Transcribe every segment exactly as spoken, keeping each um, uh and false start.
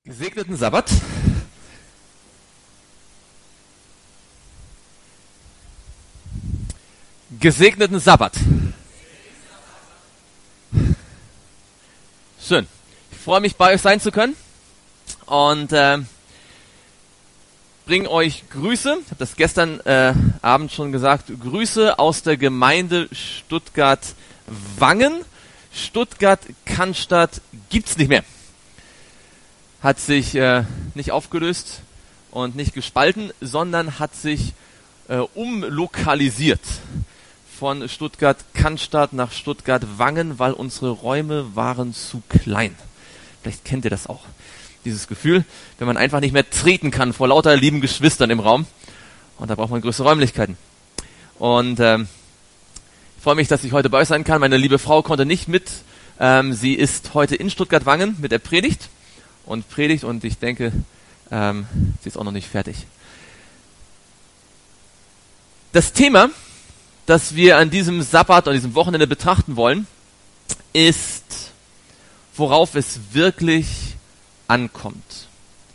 Gesegneten Sabbat. Gesegneten Sabbat. Schön. Ich freue mich, bei euch sein zu können und äh, bringe euch Grüße. Ich habe das gestern äh, Abend schon gesagt. Grüße aus der Gemeinde Stuttgart-Wangen. Stuttgart-Cannstatt gibt's nicht mehr. Hat sich äh, nicht aufgelöst und nicht gespalten, sondern hat sich äh, umlokalisiert von Stuttgart-Cannstatt nach Stuttgart-Wangen, weil unsere Räume waren zu klein. Vielleicht kennt ihr das auch, dieses Gefühl, wenn man einfach nicht mehr treten kann vor lauter lieben Geschwistern im Raum. Und da braucht man größere Räumlichkeiten. Und ähm, ich freue mich, dass ich heute bei euch sein kann. Meine liebe Frau konnte nicht mit. Ähm, sie ist heute in Stuttgart-Wangen mit der Predigt. Und predigt und ich denke, ähm, sie ist auch noch nicht fertig. Das Thema, das wir an diesem Sabbat, an diesem Wochenende betrachten wollen, ist, worauf es wirklich ankommt.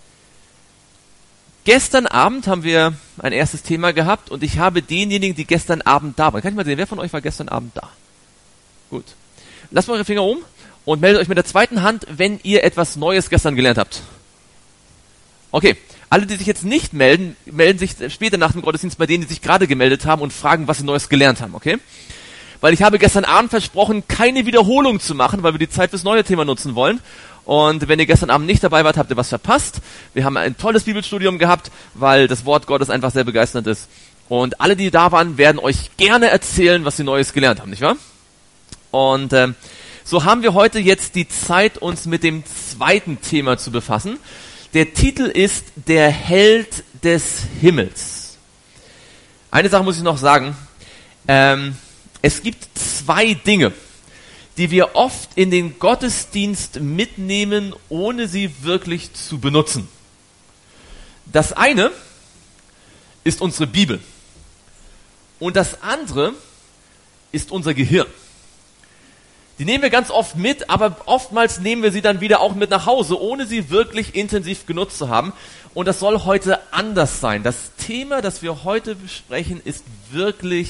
Gestern Abend haben wir ein erstes Thema gehabt und ich habe denjenigen, die gestern Abend da waren. Kann ich mal sehen, wer von euch war gestern Abend da? Gut. Lasst mal eure Finger um. Und meldet euch mit der zweiten Hand, wenn ihr etwas Neues gestern gelernt habt. Okay, alle, die sich jetzt nicht melden, melden sich später nach dem Gottesdienst bei denen, die sich gerade gemeldet haben und fragen, was sie Neues gelernt haben, okay? Weil ich habe gestern Abend versprochen, keine Wiederholung zu machen, weil wir die Zeit fürs neue Thema nutzen wollen. Und wenn ihr gestern Abend nicht dabei wart, habt ihr was verpasst. Wir haben ein tolles Bibelstudium gehabt, weil das Wort Gottes einfach sehr begeisternd ist. Und alle, die da waren, werden euch gerne erzählen, was sie Neues gelernt haben, nicht wahr? Und ähm, so haben wir heute jetzt die Zeit, uns mit dem zweiten Thema zu befassen. Der Titel ist Der Held des Himmels. Eine Sache muss ich noch sagen. Ähm, es gibt zwei Dinge, die wir oft in den Gottesdienst mitnehmen, ohne sie wirklich zu benutzen. Das eine ist unsere Bibel. Und das andere ist unser Gehirn. Die nehmen wir ganz oft mit, aber oftmals nehmen wir sie dann wieder auch mit nach Hause, ohne sie wirklich intensiv genutzt zu haben. Und das soll heute anders sein. Das Thema, das wir heute besprechen, ist wirklich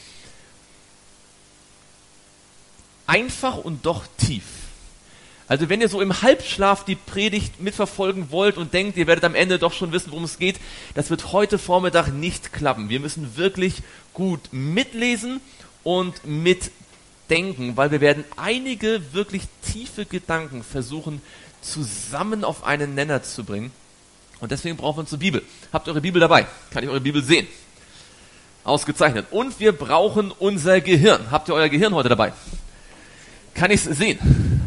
einfach und doch tief. Also wenn ihr so im Halbschlaf die Predigt mitverfolgen wollt und denkt, ihr werdet am Ende doch schon wissen, worum es geht, das wird heute Vormittag nicht klappen. Wir müssen wirklich gut mitlesen und mitdenken. Denken, weil wir werden einige wirklich tiefe Gedanken versuchen, zusammen auf einen Nenner zu bringen. Und deswegen brauchen wir unsere Bibel. Habt ihr eure Bibel dabei? Kann ich eure Bibel sehen? Ausgezeichnet. Und wir brauchen unser Gehirn. Habt ihr euer Gehirn heute dabei? Kann ich es sehen?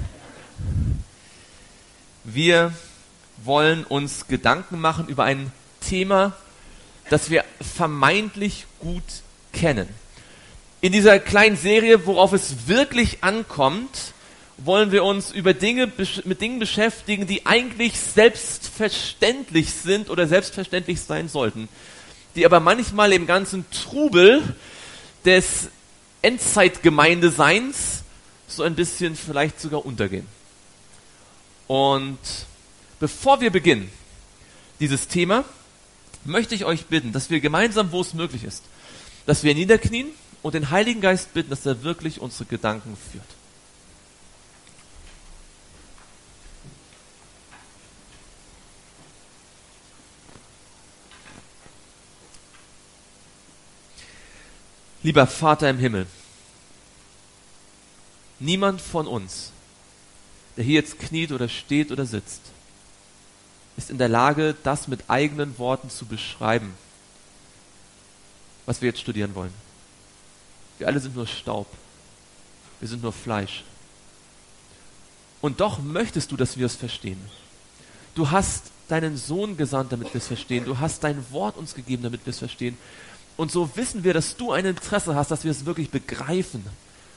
Wir wollen uns Gedanken machen über ein Thema, das wir vermeintlich gut kennen. In dieser kleinen Serie, worauf es wirklich ankommt, wollen wir uns über Dinge, mit Dingen beschäftigen, die eigentlich selbstverständlich sind oder selbstverständlich sein sollten, die aber manchmal im ganzen Trubel des Endzeitgemeindeseins so ein bisschen vielleicht sogar untergehen. Und bevor wir beginnen, dieses Thema, möchte ich euch bitten, dass wir gemeinsam, wo es möglich ist, dass wir niederknien und den Heiligen Geist bitten, dass er wirklich unsere Gedanken führt. Lieber Vater im Himmel, niemand von uns, der hier jetzt kniet oder steht oder sitzt, ist in der Lage, das mit eigenen Worten zu beschreiben, was wir jetzt studieren wollen. Wir alle sind nur Staub. Wir sind nur Fleisch. Und doch möchtest du, dass wir es verstehen. Du hast deinen Sohn gesandt, damit wir es verstehen. Du hast dein Wort uns gegeben, damit wir es verstehen. Und so wissen wir, dass du ein Interesse hast, dass wir es wirklich begreifen.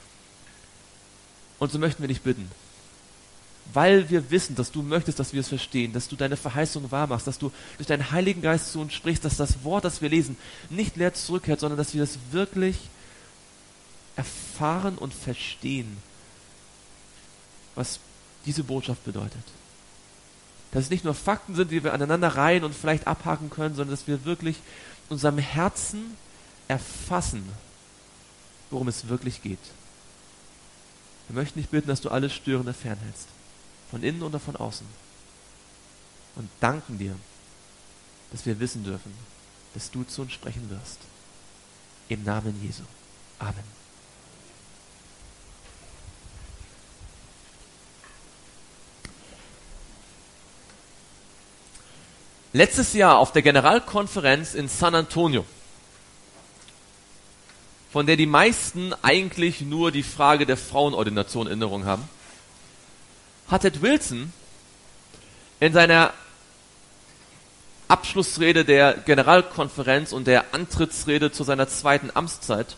Und so möchten wir dich bitten, weil wir wissen, dass du möchtest, dass wir es verstehen, dass du deine Verheißung wahr machst, dass du durch deinen Heiligen Geist zu uns sprichst, dass das Wort, das wir lesen, nicht leer zurückkehrt, sondern dass wir es wirklich erfahren und verstehen, was diese Botschaft bedeutet. Dass es nicht nur Fakten sind, die wir aneinander reihen und vielleicht abhaken können, sondern dass wir wirklich in unserem Herzen erfassen, worum es wirklich geht. Wir möchten dich bitten, dass du alles Störende fernhältst. Von innen oder von außen. Und danken dir, dass wir wissen dürfen, dass du zu uns sprechen wirst. Im Namen Jesu. Amen. Letztes Jahr auf der Generalkonferenz in San Antonio, von der die meisten eigentlich nur die Frage der Frauenordination in Erinnerung haben, hat Ted Wilson in seiner Abschlussrede der Generalkonferenz und der Antrittsrede zu seiner zweiten Amtszeit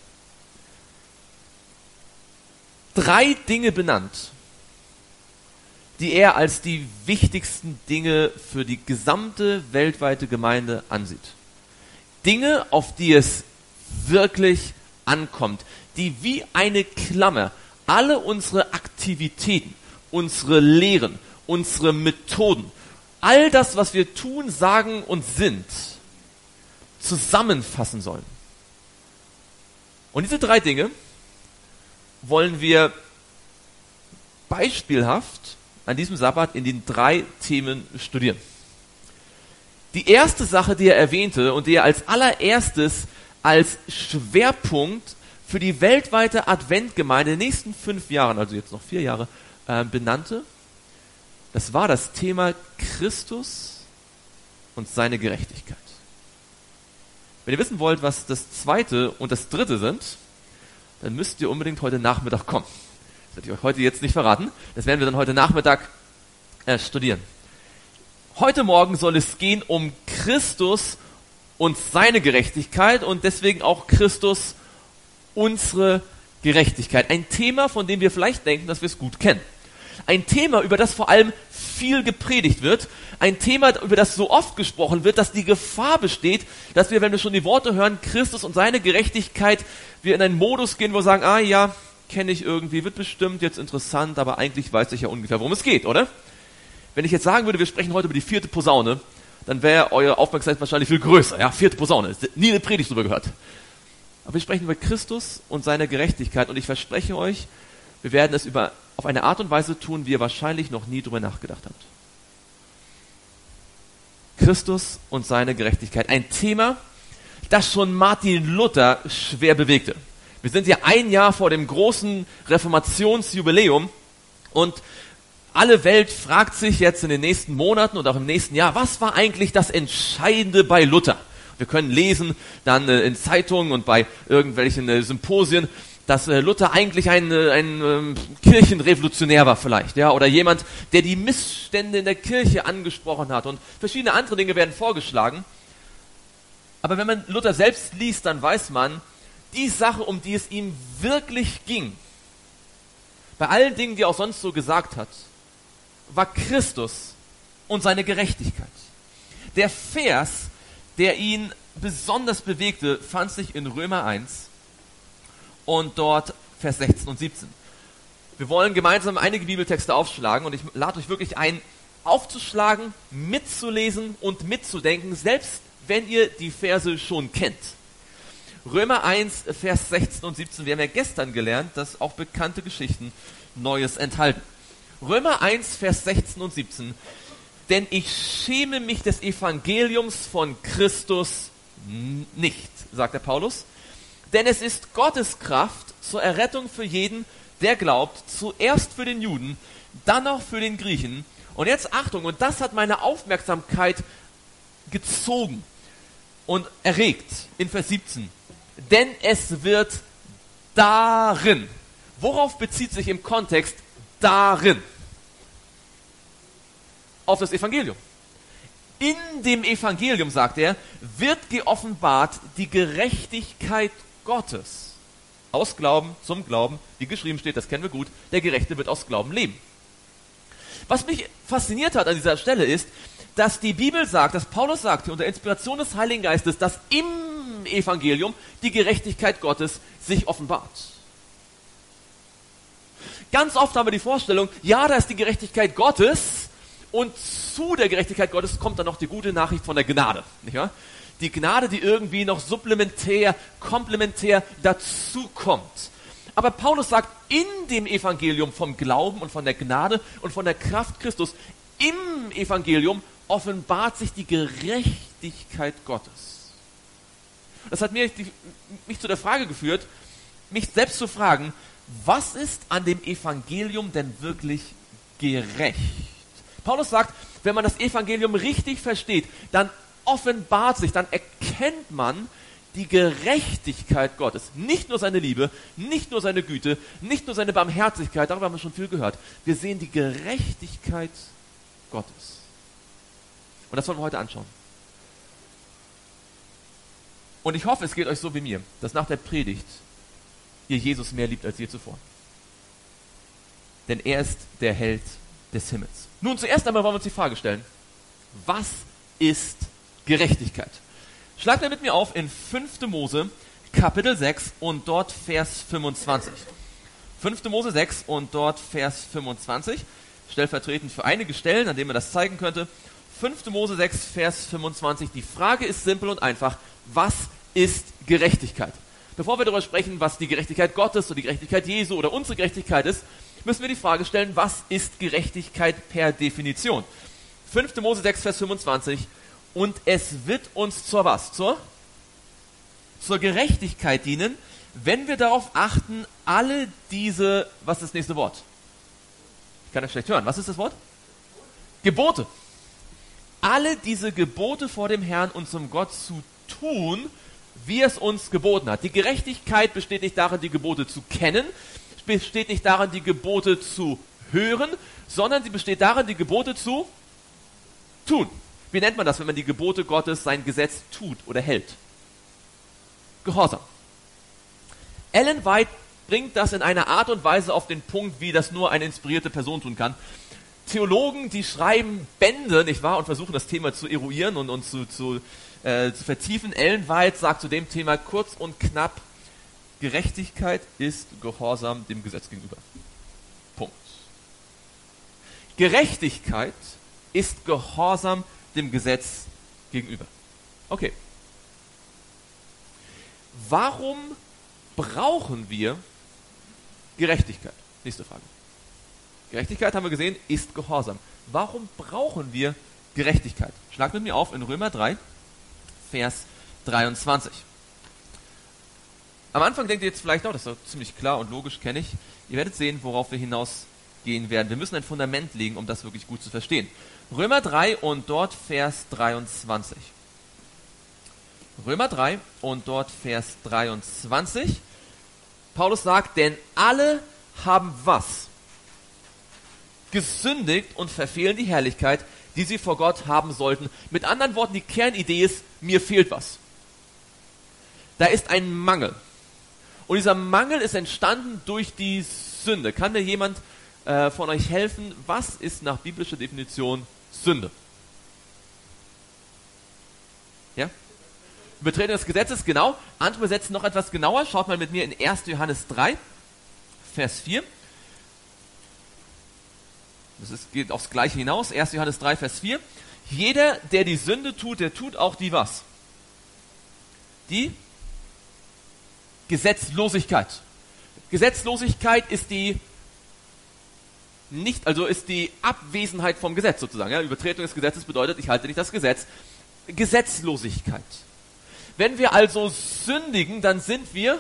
drei Dinge benannt, die er als die wichtigsten Dinge für die gesamte weltweite Gemeinde ansieht. Dinge, auf die es wirklich ankommt, die wie eine Klammer alle unsere Aktivitäten, unsere Lehren, unsere Methoden, all das, was wir tun, sagen und sind, zusammenfassen sollen. Und diese drei Dinge wollen wir beispielhaft an diesem Sabbat in den drei Themen studieren. Die erste Sache, die er erwähnte und die er als allererstes als Schwerpunkt für die weltweite Adventgemeinde in den nächsten fünf Jahren, also jetzt noch vier Jahre, äh, benannte, das war das Thema Christus und seine Gerechtigkeit. Wenn ihr wissen wollt, was das zweite und das dritte sind, dann müsst ihr unbedingt heute Nachmittag kommen. Das werde ich euch heute jetzt nicht verraten. Das werden wir dann heute Nachmittag äh, studieren. Heute Morgen soll es gehen um Christus und seine Gerechtigkeit und deswegen auch Christus unsere Gerechtigkeit. Ein Thema, von dem wir vielleicht denken, dass wir es gut kennen. Ein Thema, über das vor allem viel gepredigt wird. Ein Thema, über das so oft gesprochen wird, dass die Gefahr besteht, dass wir, wenn wir schon die Worte hören, Christus und seine Gerechtigkeit, wir in einen Modus gehen, wo wir sagen, ah ja, kenne ich irgendwie, wird bestimmt jetzt interessant, aber eigentlich weiß ich ja ungefähr, worum es geht, oder? Wenn ich jetzt sagen würde, wir sprechen heute über die vierte Posaune, dann wäre eure Aufmerksamkeit wahrscheinlich viel größer. Ja, vierte Posaune, nie eine Predigt drüber gehört. Aber wir sprechen über Christus und seine Gerechtigkeit und ich verspreche euch, wir werden es über, auf eine Art und Weise tun, wie ihr wahrscheinlich noch nie drüber nachgedacht habt. Christus und seine Gerechtigkeit. Ein Thema, das schon Martin Luther schwer bewegte. Wir sind ja ein Jahr vor dem großen Reformationsjubiläum und alle Welt fragt sich jetzt in den nächsten Monaten und auch im nächsten Jahr, was war eigentlich das Entscheidende bei Luther? Wir können lesen dann äh, in Zeitungen und bei irgendwelchen äh, Symposien, dass äh, Luther eigentlich ein, äh, ein äh, Kirchenrevolutionär war vielleicht, ja, oder jemand, der die Missstände in der Kirche angesprochen hat und verschiedene andere Dinge werden vorgeschlagen. Aber wenn man Luther selbst liest, dann weiß man, die Sache, um die es ihm wirklich ging, bei allen Dingen, die er auch sonst so gesagt hat, war Christus und seine Gerechtigkeit. Der Vers, der ihn besonders bewegte, fand sich in Römer eins und dort Vers sechzehn und siebzehn. Wir wollen gemeinsam einige Bibeltexte aufschlagen und ich lade euch wirklich ein, aufzuschlagen, mitzulesen und mitzudenken, selbst wenn ihr die Verse schon kennt. Römer eins, Vers sechzehn und siebzehn. Wir haben ja gestern gelernt, dass auch bekannte Geschichten Neues enthalten. Römer eins, Vers sechzehn und siebzehn. Denn ich schäme mich des Evangeliums von Christus nicht, sagt der Paulus. Denn es ist Gottes Kraft zur Errettung für jeden, der glaubt, zuerst für den Juden, dann auch für den Griechen. Und jetzt Achtung, und das hat meine Aufmerksamkeit gezogen und erregt in Vers siebzehn. Denn es wird darin. Worauf bezieht sich im Kontext darin? Auf das Evangelium. In dem Evangelium, sagt er, wird geoffenbart die Gerechtigkeit Gottes. Aus Glauben zum Glauben, wie geschrieben steht, das kennen wir gut, der Gerechte wird aus Glauben leben. Was mich fasziniert hat an dieser Stelle ist, dass die Bibel sagt, dass Paulus sagt, unter Inspiration des Heiligen Geistes, dass im Evangelium die Gerechtigkeit Gottes sich offenbart. Ganz oft haben wir die Vorstellung, ja, da ist die Gerechtigkeit Gottes Und zu der Gerechtigkeit Gottes kommt dann noch die gute Nachricht von der Gnade. Nicht wahr? Die Gnade, die irgendwie noch supplementär, komplementär dazukommt. Aber Paulus sagt, in dem Evangelium vom Glauben und von der Gnade und von der Kraft Christus, im Evangelium offenbart sich die Gerechtigkeit Gottes. Das hat mich, mich zu der Frage geführt, mich selbst zu fragen, was ist an dem Evangelium denn wirklich gerecht? Paulus sagt, wenn man das Evangelium richtig versteht, dann offenbart sich, dann erkennt man die Gerechtigkeit Gottes. Nicht nur seine Liebe, nicht nur seine Güte, nicht nur seine Barmherzigkeit, darüber haben wir schon viel gehört. Wir sehen die Gerechtigkeit Gottes. Und das wollen wir heute anschauen. Und ich hoffe, es geht euch so wie mir, dass nach der Predigt ihr Jesus mehr liebt als je zuvor. Denn er ist der Held des Himmels. Nun, zuerst einmal wollen wir uns die Frage stellen, was ist Gerechtigkeit? Schlagt mir mit mir auf in fünfte Mose, Kapitel sechs und dort Vers fünfundzwanzig. fünfte Mose sechs und dort Vers fünfundzwanzig. Stellvertretend für einige Stellen, an denen man das zeigen könnte. fünfte Mose sechs, Vers fünfundzwanzig. Die Frage ist simpel und einfach. Was ist Gerechtigkeit? Bevor wir darüber sprechen, was die Gerechtigkeit Gottes oder die Gerechtigkeit Jesu oder unsere Gerechtigkeit ist, müssen wir die Frage stellen, was ist Gerechtigkeit per Definition? fünfte Mose sechs, Vers fünfundzwanzig. Und es wird uns zur was? Zur? Zur Gerechtigkeit dienen, wenn wir darauf achten, alle diese, was ist das nächste Wort? Ich kann das schlecht hören. Was ist das Wort? Gebote. Alle diese Gebote vor dem Herrn, unserem Gott, zu tun, wie es uns geboten hat. Die Gerechtigkeit besteht nicht darin, die Gebote zu kennen, besteht nicht darin, die Gebote zu hören, sondern sie besteht darin, die Gebote zu tun. Wie nennt man das, wenn man die Gebote Gottes, sein Gesetz tut oder hält? Gehorsam. Ellen White bringt das in einer Art und Weise auf den Punkt, wie das nur eine inspirierte Person tun kann. Theologen, die schreiben Bände, nicht wahr, und versuchen das Thema zu eruieren und, und zu, zu, äh, zu vertiefen. Ellen White sagt zu dem Thema kurz und knapp, Gerechtigkeit ist Gehorsam dem Gesetz gegenüber. Punkt. Gerechtigkeit ist Gehorsam dem Gesetz gegenüber. Okay. Warum brauchen wir Gerechtigkeit? Nächste Frage. Gerechtigkeit, haben wir gesehen, ist Gehorsam. Warum brauchen wir Gerechtigkeit? Schlag mit mir auf in Römer drei, Vers dreiundzwanzig. Am Anfang denkt ihr jetzt vielleicht, oh, das ist doch ziemlich klar und logisch, kenne ich. Ihr werdet sehen, worauf wir hinausgehen werden. Wir müssen ein Fundament legen, um das wirklich gut zu verstehen. Römer drei und dort Vers dreiundzwanzig. Römer drei und dort Vers dreiundzwanzig. Paulus sagt, denn alle haben was? Gesündigt und verfehlen die Herrlichkeit, die sie vor Gott haben sollten. Mit anderen Worten, die Kernidee ist, mir fehlt was. Da ist ein Mangel. Und dieser Mangel ist entstanden durch die Sünde. Kann mir jemand äh, von euch helfen? Was ist nach biblischer Definition Sünde? Ja? Übertreten des Gesetzes, genau. Andere übersetzen noch etwas genauer. Schaut mal mit mir in erster Johannes drei, Vers vier. Das ist, geht aufs Gleiche hinaus. erster Johannes drei, Vers vier. Jeder, der die Sünde tut, der tut auch die was? Die Gesetzlosigkeit. Gesetzlosigkeit ist die nicht, also ist die Abwesenheit vom Gesetz sozusagen. Ja? Übertretung des Gesetzes bedeutet, ich halte nicht das Gesetz. Gesetzlosigkeit. Wenn wir also sündigen, dann sind wir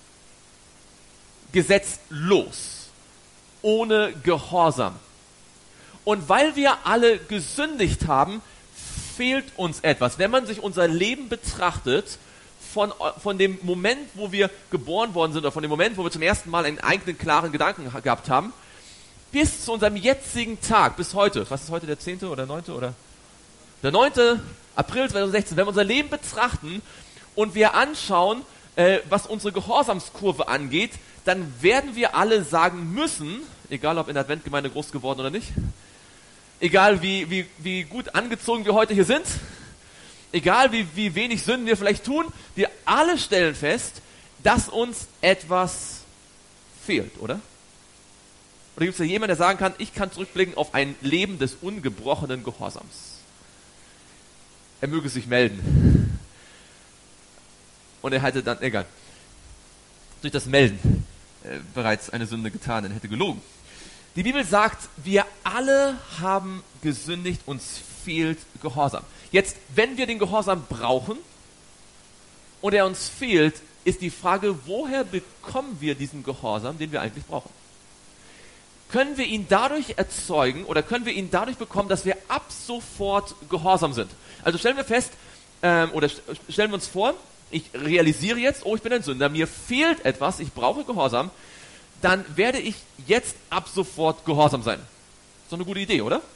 gesetzlos, ohne Gehorsam. Und weil wir alle gesündigt haben, fehlt uns etwas. Wenn man sich unser Leben betrachtet, von, von dem Moment, wo wir geboren worden sind, oder von dem Moment, wo wir zum ersten Mal einen eigenen klaren Gedanken gehabt haben, bis zu unserem jetzigen Tag, bis heute, was ist heute, der zehnte oder neunte oder der neunte April zweitausendsechzehn, wenn wir unser Leben betrachten und wir anschauen, äh, was unsere Gehorsamskurve angeht, dann werden wir alle sagen müssen, egal ob in der Adventgemeinde groß geworden oder nicht, egal wie, wie, wie gut angezogen wir heute hier sind, egal wie, wie wenig Sünden wir vielleicht tun, wir alle stellen fest, dass uns etwas fehlt, oder? Oder gibt es da jemanden, der sagen kann, ich kann zurückblicken auf ein Leben des ungebrochenen Gehorsams? Er möge sich melden. Und er hätte dann, egal, durch das Melden äh, bereits eine Sünde getan, er hätte gelogen. Die Bibel sagt, wir alle haben gesündigt, uns fehlt Gehorsam. Jetzt, wenn wir den Gehorsam brauchen und er uns fehlt, ist die Frage, woher bekommen wir diesen Gehorsam, den wir eigentlich brauchen? Können wir ihn dadurch erzeugen oder können wir ihn dadurch bekommen, dass wir ab sofort gehorsam sind? Also stellen wir fest, ähm, oder st- stellen wir uns vor, ich realisiere jetzt, oh, ich bin ein Sünder, mir fehlt etwas, ich brauche Gehorsam, dann werde ich jetzt ab sofort gehorsam sein. Ist doch eine gute Idee, oder?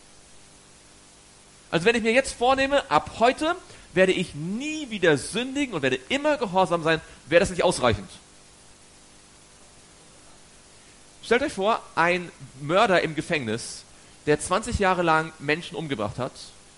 Also wenn ich mir jetzt vornehme, ab heute werde ich nie wieder sündigen und werde immer gehorsam sein, wäre das nicht ausreichend. Stellt euch vor, ein Mörder im Gefängnis, der zwanzig Jahre lang Menschen umgebracht hat,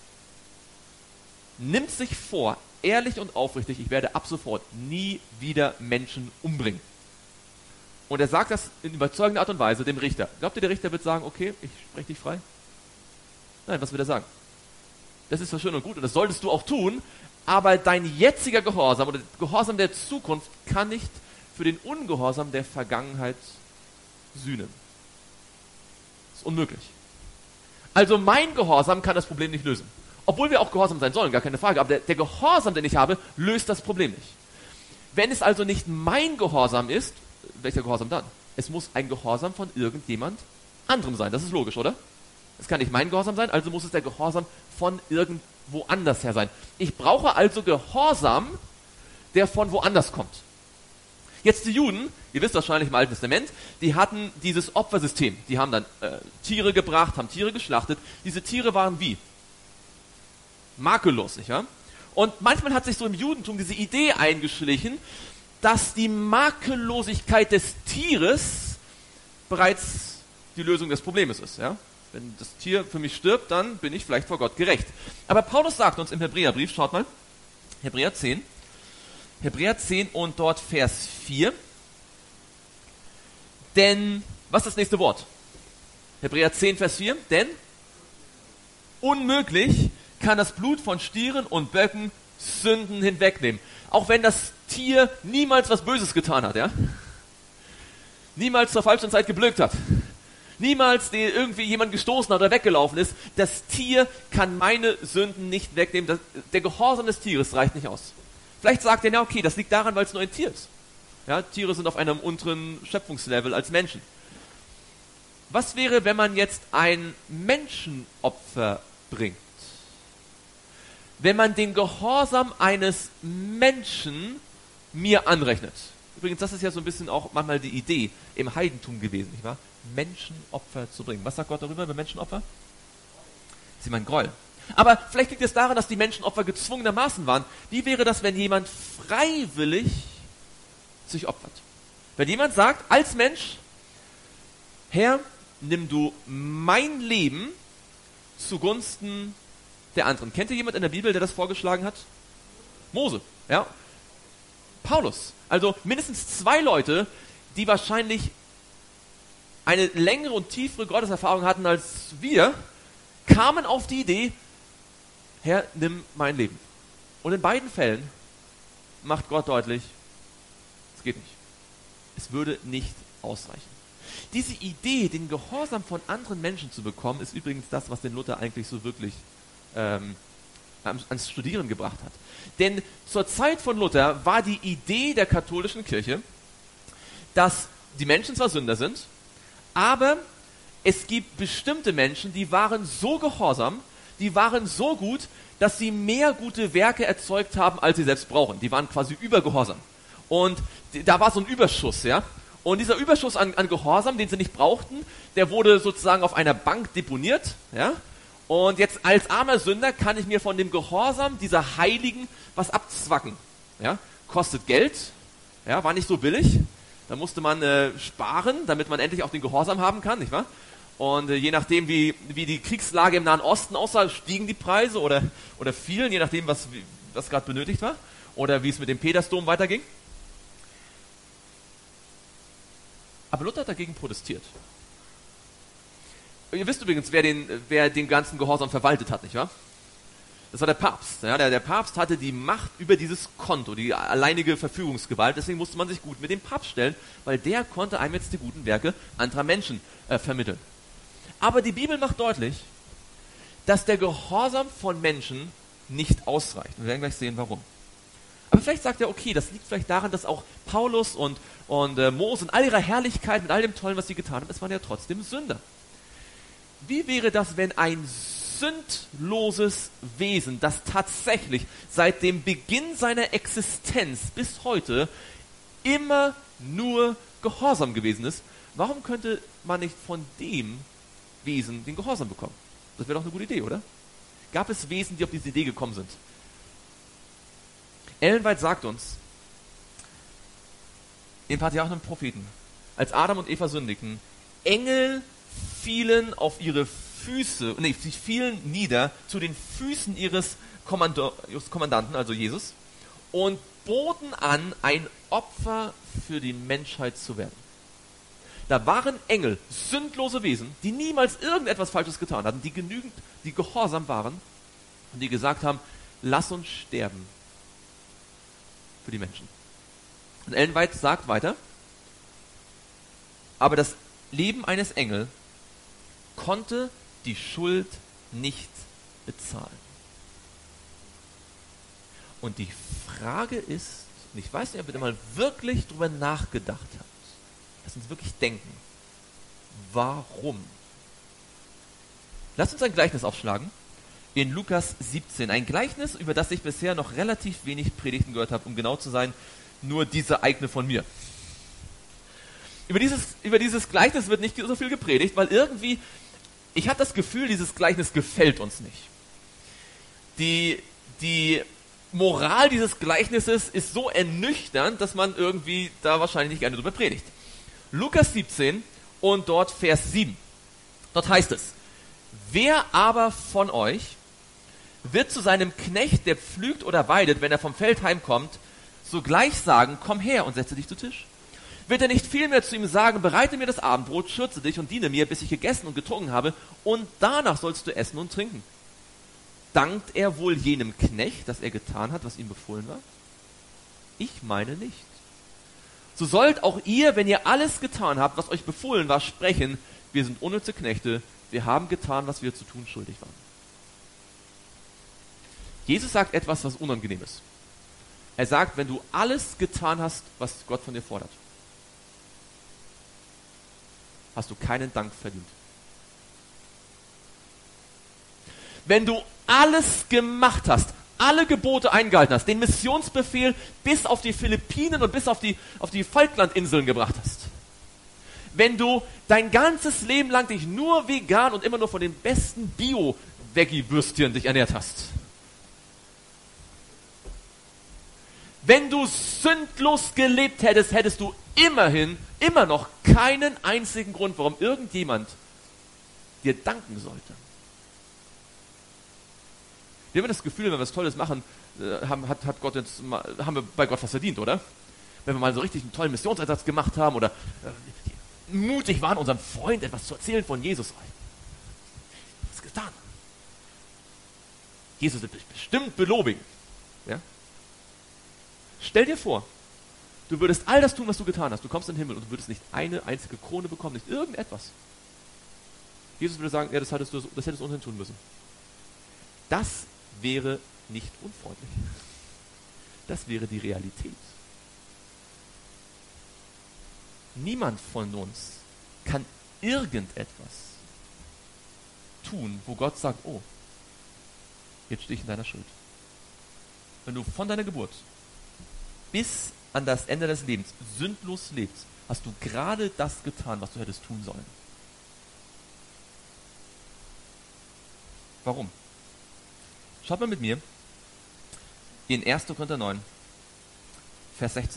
nimmt sich vor, ehrlich und aufrichtig, ich werde ab sofort nie wieder Menschen umbringen. Und er sagt das in überzeugender Art und Weise dem Richter. Glaubt ihr, der Richter wird sagen, okay, ich spreche dich frei? Nein, was wird er sagen? Das ist zwar schön und gut und das solltest du auch tun, aber dein jetziger Gehorsam oder Gehorsam der Zukunft kann nicht für den Ungehorsam der Vergangenheit sühnen. Das ist unmöglich. Also mein Gehorsam kann das Problem nicht lösen. Obwohl wir auch gehorsam sein sollen, gar keine Frage. Aber der, der Gehorsam, den ich habe, löst das Problem nicht. Wenn es also nicht mein Gehorsam ist, welcher Gehorsam dann? Es muss ein Gehorsam von irgendjemand anderem sein. Das ist logisch, oder? Es kann nicht mein Gehorsam sein, also muss es der Gehorsam von irgendwo anders her sein. Ich brauche also Gehorsam, der von woanders kommt. Jetzt die Juden, ihr wisst wahrscheinlich im Alten Testament, die hatten dieses Opfersystem. Die haben dann äh, Tiere gebracht, haben Tiere geschlachtet. Diese Tiere waren wie? Makellos, nicht wahr? Und manchmal hat sich so im Judentum diese Idee eingeschlichen, dass die Makellosigkeit des Tieres bereits die Lösung des Problems ist. Ja? Wenn das Tier für mich stirbt, dann bin ich vielleicht vor Gott gerecht. Aber Paulus sagt uns im Hebräerbrief, schaut mal, Hebräer zehn, Hebräer zehn und dort Vers vier. Denn, was ist das nächste Wort? Hebräer zehn, Vers vier. Denn unmöglich kann das Blut von Stieren und Böcken Sünden hinwegnehmen. Auch wenn das Tier niemals was Böses getan hat, ja? Niemals zur falschen Zeit geblökt hat. Niemals den irgendwie jemand gestoßen hat oder weggelaufen ist. Das Tier kann meine Sünden nicht wegnehmen. Das, der Gehorsam des Tieres reicht nicht aus. Vielleicht sagt ihr, ja okay, das liegt daran, weil es nur ein Tier ist. Ja, Tiere sind auf einem unteren Schöpfungslevel als Menschen. Was wäre, wenn man jetzt ein Menschenopfer bringt? Wenn man den Gehorsam eines Menschen mir anrechnet. Übrigens, das ist ja so ein bisschen auch manchmal die Idee im Heidentum gewesen, nicht wahr? Menschenopfer zu bringen. Was sagt Gott darüber über Menschenopfer? Das ist immer ein Gräuel. Aber vielleicht liegt es daran, dass die Menschenopfer gezwungenermaßen waren. Wie wäre das, wenn jemand freiwillig sich opfert? Wenn jemand sagt, als Mensch, Herr, nimm du mein Leben zugunsten der anderen. Kennt ihr jemand in der Bibel, der das vorgeschlagen hat? Mose, ja. Paulus. Also mindestens zwei Leute, die wahrscheinlich eine längere und tiefere Gotteserfahrung hatten als wir, kamen auf die Idee, Herr, nimm mein Leben. Und in beiden Fällen macht Gott deutlich, es geht nicht. Es würde nicht ausreichen. Diese Idee, den Gehorsam von anderen Menschen zu bekommen, ist übrigens das, was den Luther eigentlich so wirklich ähm, ans Studieren gebracht hat. Denn zur Zeit von Luther war die Idee der katholischen Kirche, dass die Menschen zwar Sünder sind, aber es gibt bestimmte Menschen, die waren so gehorsam, die waren so gut, dass sie mehr gute Werke erzeugt haben, als sie selbst brauchen. Die waren quasi übergehorsam. Und da war so ein Überschuss, ja. Und dieser Überschuss an, an Gehorsam, den sie nicht brauchten, der wurde sozusagen auf einer Bank deponiert, ja. Und jetzt als armer Sünder kann ich mir von dem Gehorsam dieser Heiligen was abzwacken, ja. Kostet Geld, ja, war nicht so billig. Da musste man äh, sparen, damit man endlich auch den Gehorsam haben kann, nicht wahr? Und äh, je nachdem, wie, wie die Kriegslage im Nahen Osten aussah, stiegen die Preise oder, oder fielen, je nachdem, was, was gerade benötigt war. Oder wie es mit dem Petersdom weiterging. Aber Luther hat dagegen protestiert. Ihr wisst übrigens, wer den, wer den ganzen Gehorsam verwaltet hat, nicht wahr? Das war der Papst. Ja, der, der Papst hatte die Macht über dieses Konto, die alleinige Verfügungsgewalt. Deswegen musste man sich gut mit dem Papst stellen, weil der konnte einem jetzt die guten Werke anderer Menschen äh, vermitteln. Aber die Bibel macht deutlich, dass der Gehorsam von Menschen nicht ausreicht. Wir werden gleich sehen, warum. Aber vielleicht sagt er, okay, das liegt vielleicht daran, dass auch Paulus und, und äh, Mose in all ihrer Herrlichkeit, mit all dem Tollen, was sie getan haben, es waren ja trotzdem Sünder. Wie wäre das, wenn ein sündloses Wesen, das tatsächlich seit dem Beginn seiner Existenz bis heute immer nur gehorsam gewesen ist? Warum könnte man nicht von dem Wesen den Gehorsam bekommen? Das wäre doch eine gute Idee, oder? Gab es Wesen, die auf diese Idee gekommen sind? Ellen White sagt uns, in Patriarchen und Propheten, als Adam und Eva sündigten, Engel fielen auf ihre Füße, nee, sie fielen nieder zu den Füßen ihres Kommando, ihres Kommandanten, also Jesus, und boten an, ein Opfer für die Menschheit zu werden. Da waren Engel, sündlose Wesen, die niemals irgendetwas Falsches getan hatten, die genügend, die gehorsam waren und die gesagt haben, lass uns sterben für die Menschen. Und Ellen White sagt weiter, aber das Leben eines Engels konnte die Schuld nicht bezahlen. Und die Frage ist, und ich weiß nicht, ob ihr da mal wirklich drüber nachgedacht habt, lass uns wirklich denken, warum? Lasst uns ein Gleichnis aufschlagen in Lukas siebzehn. Ein Gleichnis, über das ich bisher noch relativ wenig Predigten gehört habe, um genau zu sein, nur diese eigene von mir. Über dieses, über dieses Gleichnis wird nicht so viel gepredigt, weil irgendwie, ich habe das Gefühl, dieses Gleichnis gefällt uns nicht. Die, die Moral dieses Gleichnisses ist so ernüchternd, dass man irgendwie da wahrscheinlich nicht gerne drüber predigt. Lukas siebzehn und dort Vers sieben. Dort heißt es, wer aber von euch wird zu seinem Knecht, der pflügt oder weidet, wenn er vom Feld heimkommt, sogleich sagen, komm her und setze dich zu Tisch? Wird er nicht vielmehr zu ihm sagen, bereite mir das Abendbrot, schürze dich und diene mir, bis ich gegessen und getrunken habe, und danach sollst du essen und trinken? Dankt er wohl jenem Knecht, dass er getan hat, was ihm befohlen war? Ich meine nicht. So sollt auch ihr, wenn ihr alles getan habt, was euch befohlen war, sprechen, wir sind unnütze Knechte, wir haben getan, was wir zu tun schuldig waren. Jesus sagt etwas, was unangenehm ist. Er sagt, wenn du alles getan hast, was Gott von dir fordert, hast du keinen Dank verdient. Wenn du alles gemacht hast, alle Gebote eingehalten hast, den Missionsbefehl bis auf die Philippinen und bis auf die, auf die Falklandinseln gebracht hast, wenn du dein ganzes Leben lang dich nur vegan und immer nur von den besten Bio-Veggie-Würstchen dich ernährt hast, wenn du sündlos gelebt hättest, hättest du immerhin, immer noch keinen einzigen Grund, warum irgendjemand dir danken sollte. Wir haben das Gefühl, wenn wir was Tolles machen, haben, hat, hat Gott jetzt mal, haben wir bei Gott was verdient, oder? Wenn wir mal so richtig einen tollen Missionseinsatz gemacht haben oder äh, mutig waren, unserem Freund etwas zu erzählen von Jesus. Was getan? Jesus wird dich bestimmt belobigen. Ja? Stell dir vor, du würdest all das tun, was du getan hast. Du kommst in den Himmel und du würdest nicht eine einzige Krone bekommen, nicht irgendetwas. Jesus würde sagen, ja, das hättest du, das hättest du ohnehin tun müssen. Das wäre nicht unfreundlich. Das wäre die Realität. Niemand von uns kann irgendetwas tun, wo Gott sagt, oh, jetzt stehe ich in deiner Schuld. Wenn du von deiner Geburt bis an das Ende des Lebens sündlos lebst, hast du gerade das getan, was du hättest tun sollen. Warum? Schaut mal mit mir in erster Korinther neun, Vers sechzehn.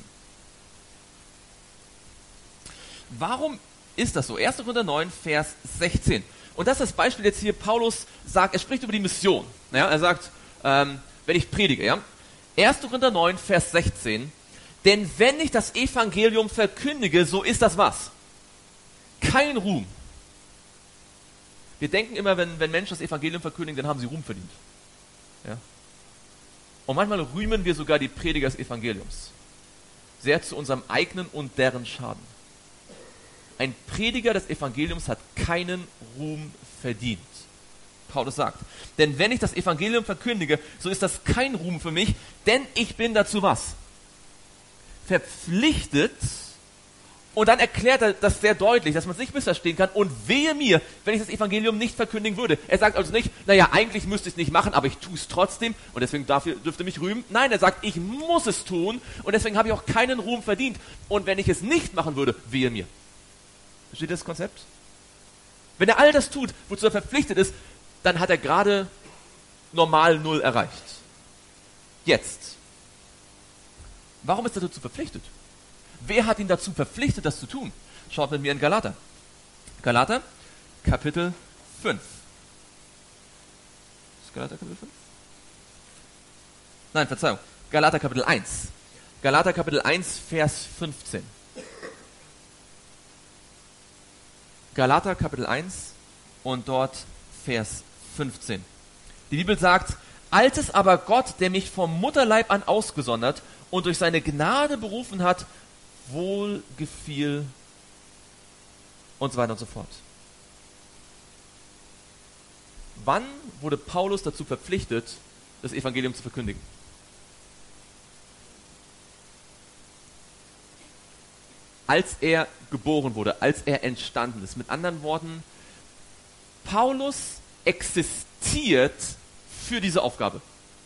Warum ist das so? erster Korinther neun, Vers sechzehn. Und das ist das Beispiel jetzt hier, Paulus sagt, er spricht über die Mission. Ja, er sagt, ähm, wenn ich predige, ja. erster Korinther neun, Vers sechzehn. Denn wenn ich das Evangelium verkündige, so ist das was? Kein Ruhm. Wir denken immer, wenn, wenn Menschen das Evangelium verkündigen, dann haben sie Ruhm verdient. Ja? Und manchmal rühmen wir sogar die Prediger des Evangeliums. Sehr zu unserem eigenen und deren Schaden. Ein Prediger des Evangeliums hat keinen Ruhm verdient. Paulus sagt, denn wenn ich das Evangelium verkündige, so ist das kein Ruhm für mich, denn ich bin dazu was? Verpflichtet. Und dann erklärt er das sehr deutlich, dass man es nicht missverstehen kann. Und wehe mir, wenn ich das Evangelium nicht verkündigen würde. Er sagt also nicht, naja, eigentlich müsste ich es nicht machen, aber ich tue es trotzdem und deswegen dafür dürfte mich rühmen. Nein, er sagt, ich muss es tun und deswegen habe ich auch keinen Ruhm verdient. Und wenn ich es nicht machen würde, wehe mir. Versteht ihr das Konzept? Wenn er all das tut, wozu er verpflichtet ist, dann hat er gerade normal Null erreicht. Jetzt. Warum ist er dazu verpflichtet? Wer hat ihn dazu verpflichtet, das zu tun? Schaut mit mir in Galater. Galater, Kapitel fünf. Ist Galater Kapitel fünf? Nein, Verzeihung. Galater Kapitel eins. Galater Kapitel eins, Vers fünfzehn. Galater Kapitel eins und dort Vers fünfzehn. Die Bibel sagt, als es aber Gott, der mich vom Mutterleib an ausgesondert und durch seine Gnade berufen hat, wohl gefiel und so weiter und so fort. Wann wurde Paulus dazu verpflichtet, das Evangelium zu verkündigen? Als er geboren wurde, als er entstanden ist. Mit anderen Worten, Paulus existiert für diese Aufgabe.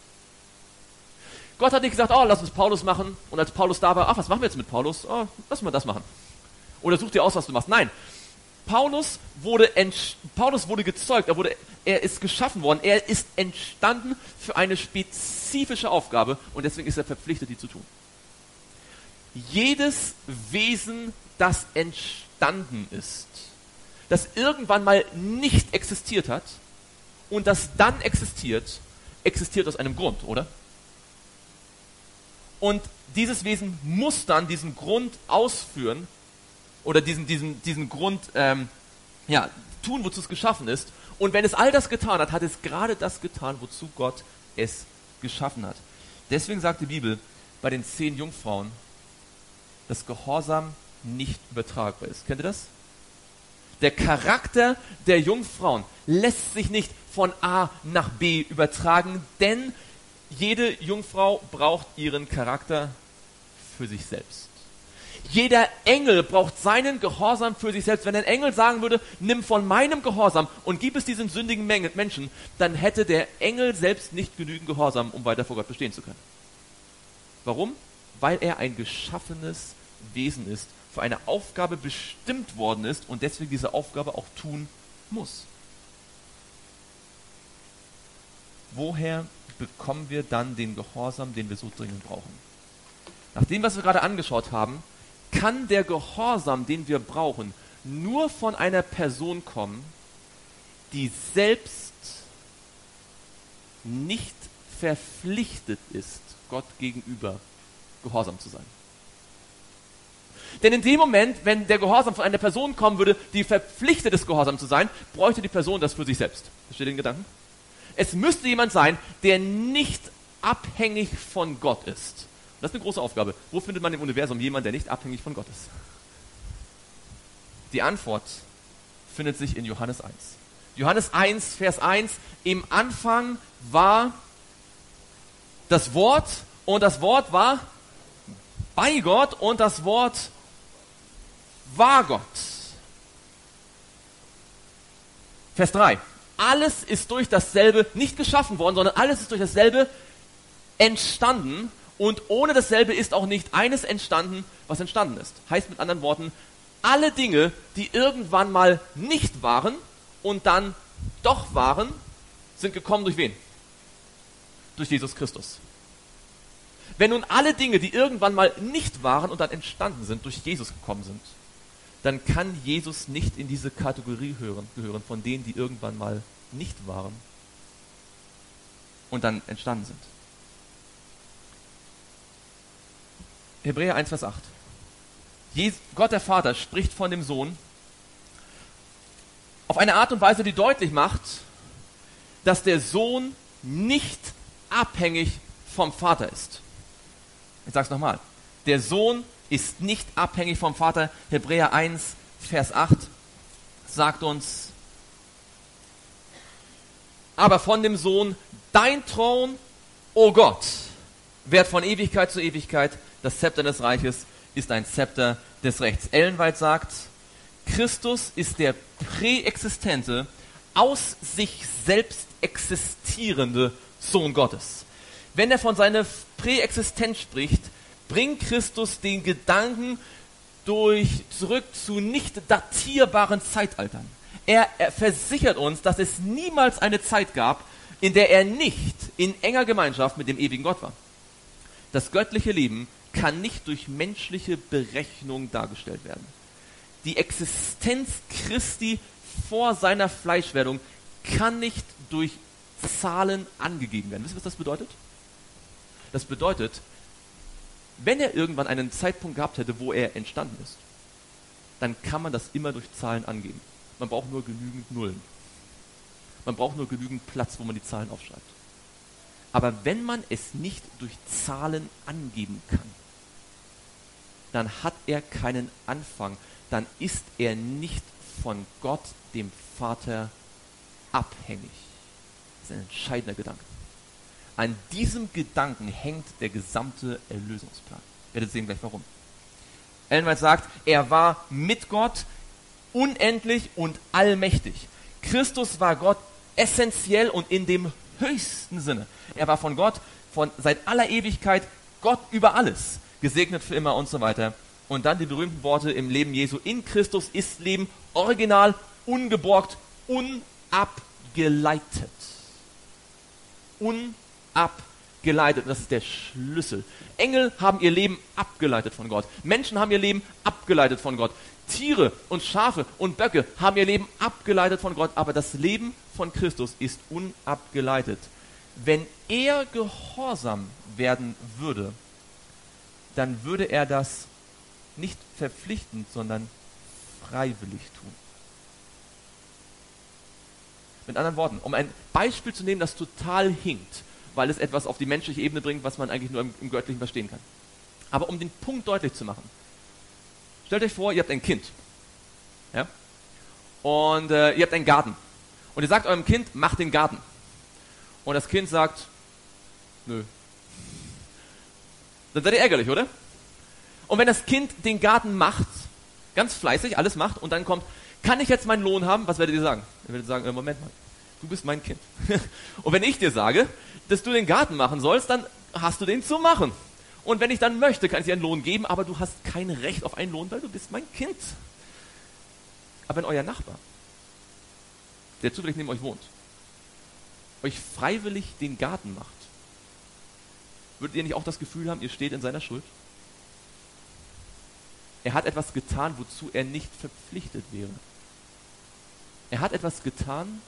Gott hat nicht gesagt, oh, lass uns Paulus machen. Und als Paulus da war, ach, was machen wir jetzt mit Paulus? Oh, lass mal das machen. Oder such dir aus, was du machst. Nein, Paulus wurde, Paulus wurde gezeugt, er, wurde, er ist geschaffen worden, er ist entstanden für eine spezifische Aufgabe und deswegen ist er verpflichtet, die zu tun. Jedes Wesen, das entstanden ist, das irgendwann mal nicht existiert hat und das dann existiert, existiert aus einem Grund, oder? Und dieses Wesen muss dann diesen Grund ausführen oder diesen, diesen, diesen Grund ähm, ja, tun, wozu es geschaffen ist. Und wenn es all das getan hat, hat es gerade das getan, wozu Gott es geschaffen hat. Deswegen sagt die Bibel bei den zehn Jungfrauen, dass Gehorsam nicht übertragbar ist. Kennt ihr das? Der Charakter der Jungfrauen lässt sich nicht von A nach B übertragen, denn jede Jungfrau braucht ihren Charakter für sich selbst. Jeder Engel braucht seinen Gehorsam für sich selbst. Wenn ein Engel sagen würde, nimm von meinem Gehorsam und gib es diesem sündigen Menschen, dann hätte der Engel selbst nicht genügend Gehorsam, um weiter vor Gott bestehen zu können. Warum? Weil er ein geschaffenes Wesen ist, für eine Aufgabe bestimmt worden ist und deswegen diese Aufgabe auch tun muss. Woher bekommen wir dann den Gehorsam, den wir so dringend brauchen? Nach dem, was wir gerade angeschaut haben, kann der Gehorsam, den wir brauchen, nur von einer Person kommen, die selbst nicht verpflichtet ist, Gott gegenüber gehorsam zu sein. Denn in dem Moment, wenn der Gehorsam von einer Person kommen würde, die verpflichtet ist, gehorsam zu sein, bräuchte die Person das für sich selbst. Versteht ihr den Gedanken? Es müsste jemand sein, der nicht abhängig von Gott ist. Das ist eine große Aufgabe. Wo findet man im Universum jemanden, der nicht abhängig von Gott ist? Die Antwort findet sich in Johannes eins. Johannes eins, Vers eins. Im Anfang war das Wort und das Wort war bei Gott und das Wort war Gott. Vers drei. Alles ist durch dasselbe nicht geschaffen worden, sondern alles ist durch dasselbe entstanden und ohne dasselbe ist auch nicht eines entstanden, was entstanden ist. Heißt mit anderen Worten, alle Dinge, die irgendwann mal nicht waren und dann doch waren, sind gekommen durch wen? Durch Jesus Christus. Wenn nun alle Dinge, die irgendwann mal nicht waren und dann entstanden sind, durch Jesus gekommen sind, dann kann Jesus nicht in diese Kategorie hören, gehören von denen, die irgendwann mal nicht waren und dann entstanden sind. Hebräer eins, Vers acht. Jesus, Gott der Vater spricht von dem Sohn Auf eine Art und Weise, die deutlich macht, dass der Sohn nicht abhängig vom Vater ist. Ich sage es nochmal. Der Sohn ist nicht abhängig vom Vater. Hebräer eins, Vers acht sagt uns, aber von dem Sohn, dein Thron, o Gott, währt von Ewigkeit zu Ewigkeit, das Zepter des Reiches ist ein Zepter des Rechts. Ellen White sagt, Christus ist der präexistente, aus sich selbst existierende Sohn Gottes. Wenn er von seiner Präexistenz spricht, bringt Christus den Gedanken durch zurück zu nicht datierbaren Zeitaltern. Er, er versichert uns, dass es niemals eine Zeit gab, in der er nicht in enger Gemeinschaft mit dem ewigen Gott war. Das göttliche Leben kann nicht durch menschliche Berechnung dargestellt werden. Die Existenz Christi vor seiner Fleischwerdung kann nicht durch Zahlen angegeben werden. Wisst ihr, was das bedeutet? Das bedeutet, wenn er irgendwann einen Zeitpunkt gehabt hätte, wo er entstanden ist, dann kann man das immer durch Zahlen angeben. Man braucht nur genügend Nullen. Man braucht nur genügend Platz, wo man die Zahlen aufschreibt. Aber wenn man es nicht durch Zahlen angeben kann, dann hat er keinen Anfang. Dann ist er nicht von Gott, dem Vater, abhängig. Das ist ein entscheidender Gedanke. An diesem Gedanken hängt der gesamte Erlösungsplan. Ihr werdet sehen gleich warum. Ellen White sagt, er war mit Gott unendlich und allmächtig. Christus war Gott essentiell und in dem höchsten Sinne. Er war von Gott, von seit aller Ewigkeit Gott über alles, gesegnet für immer und so weiter. Und dann die berühmten Worte im Leben Jesu. In Christus ist Leben original, ungeborgt, unabgeleitet. Unabgeleitet. Und das ist der Schlüssel. Engel haben ihr Leben abgeleitet von Gott. Menschen haben ihr Leben abgeleitet von Gott. Tiere und Schafe und Böcke haben ihr Leben abgeleitet von Gott. Aber das Leben von Christus ist unabgeleitet. Wenn er gehorsam werden würde, dann würde er das nicht verpflichtend, sondern freiwillig tun. Mit anderen Worten, um ein Beispiel zu nehmen, das total hinkt, weil es etwas auf die menschliche Ebene bringt, was man eigentlich nur im, im Göttlichen verstehen kann. Aber um den Punkt deutlich zu machen, stellt euch vor, ihr habt ein Kind. Ja? Und äh, ihr habt einen Garten. Und ihr sagt eurem Kind, mach den Garten. Und das Kind sagt, nö. Dann seid ihr ärgerlich, oder? Und wenn das Kind den Garten macht, ganz fleißig, alles macht, und dann kommt, kann ich jetzt meinen Lohn haben? Was werdet ihr sagen? Ihr werdet sagen, äh, Moment mal, du bist mein Kind. Und wenn ich dir sage, dass du den Garten machen sollst, dann hast du den zu machen. Und wenn ich dann möchte, kann ich dir einen Lohn geben, aber du hast kein Recht auf einen Lohn, weil du bist mein Kind. Aber wenn euer Nachbar, der zufällig neben euch wohnt, euch freiwillig den Garten macht, würdet ihr nicht auch das Gefühl haben, ihr steht in seiner Schuld? Er hat etwas getan, wozu er nicht verpflichtet wäre. Er hat etwas getan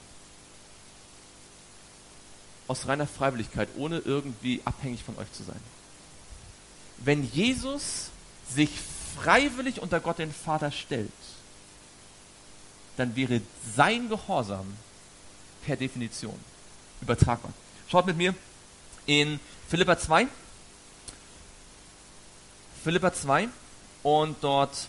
aus reiner Freiwilligkeit, ohne irgendwie abhängig von euch zu sein. Wenn Jesus sich freiwillig unter Gott den Vater stellt, dann wäre sein Gehorsam per Definition übertragbar. Schaut mit mir in Philipper zwei. Philipper zwei. Und dort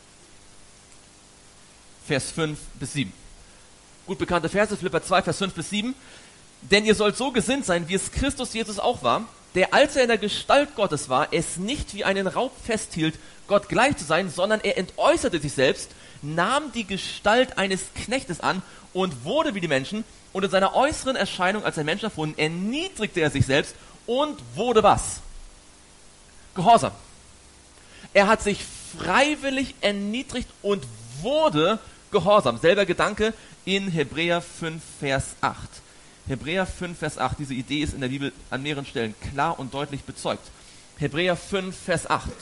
Vers fünf bis sieben. Gut bekannte Verse, Philipper zwei, Vers fünf bis sieben. Denn ihr sollt so gesinnt sein, wie es Christus Jesus auch war, der, als er in der Gestalt Gottes war, es nicht wie einen Raub festhielt, Gott gleich zu sein, sondern er entäußerte sich selbst, nahm die Gestalt eines Knechtes an und wurde wie die Menschen, und in seiner äußeren Erscheinung als ein Mensch erfunden, erniedrigte er sich selbst und wurde was? Gehorsam. Er hat sich freiwillig erniedrigt und wurde gehorsam. Selber Gedanke in Hebräer fünf, Vers acht. Hebräer fünf, Vers acht. Diese Idee ist in der Bibel an mehreren Stellen klar und deutlich bezeugt. Hebräer fünf, Vers acht.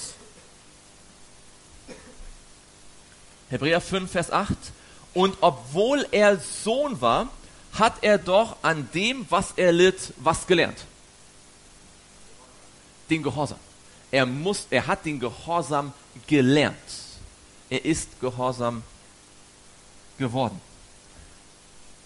Hebräer fünf, Vers acht. Und obwohl er Sohn war, hat er doch an dem, was er litt, was gelernt? Den Gehorsam. Er muss, er hat den Gehorsam gelernt. Er ist gehorsam geworden.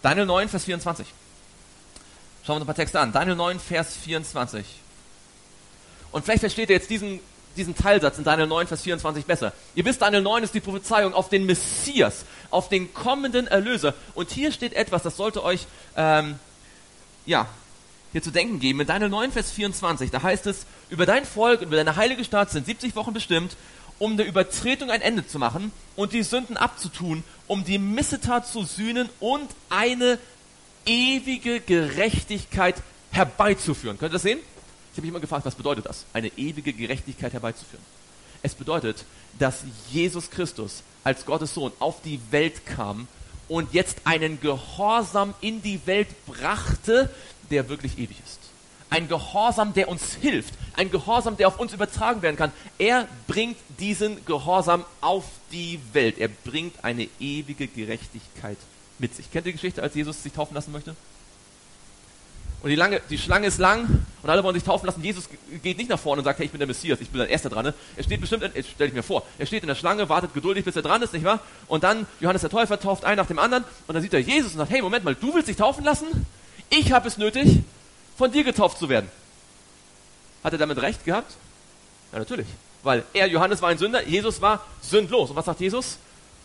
Daniel neun, Vers vierundzwanzig. Schauen wir uns ein paar Texte an. Daniel neun, Vers vierundzwanzig. Und vielleicht versteht ihr jetzt diesen, diesen Teilsatz in Daniel neun, Vers vierundzwanzig besser. Ihr wisst, Daniel neun ist die Prophezeiung auf den Messias, auf den kommenden Erlöser. Und hier steht etwas, das sollte euch, ähm, ja, hier zu denken geben. In Daniel neun, Vers vierundzwanzig, da heißt es, über dein Volk und über deine heilige Stadt sind siebzig Wochen bestimmt, um der Übertretung ein Ende zu machen und die Sünden abzutun, um die Missetat zu sühnen und eine ewige Gerechtigkeit herbeizuführen. Könnt ihr das sehen? Ich habe mich immer gefragt, was bedeutet das? Eine ewige Gerechtigkeit herbeizuführen. Es bedeutet, dass Jesus Christus als Gottes Sohn auf die Welt kam und jetzt einen Gehorsam in die Welt brachte, der wirklich ewig ist. Ein Gehorsam, der uns hilft. Ein Gehorsam, der auf uns übertragen werden kann. Er bringt diesen Gehorsam auf die Welt. Er bringt eine ewige Gerechtigkeit mit sich. Kennt ihr die Geschichte, als Jesus sich taufen lassen möchte? Und die, lange, die Schlange ist lang und alle wollen sich taufen lassen. Jesus geht nicht nach vorne und sagt, hey, ich bin der Messias, ich bin der Erste dran. Er steht bestimmt, in, stell ich mir vor, er steht in der Schlange, wartet geduldig, bis er dran ist, nicht wahr? Und dann Johannes der Täufer tauft einen nach dem anderen und dann sieht er Jesus und sagt, hey, Moment mal, du willst dich taufen lassen? Ich habe es nötig, von dir getauft zu werden. Hat er damit recht gehabt? Ja, natürlich. Weil er, Johannes, war ein Sünder, Jesus war sündlos. Und was sagt Jesus?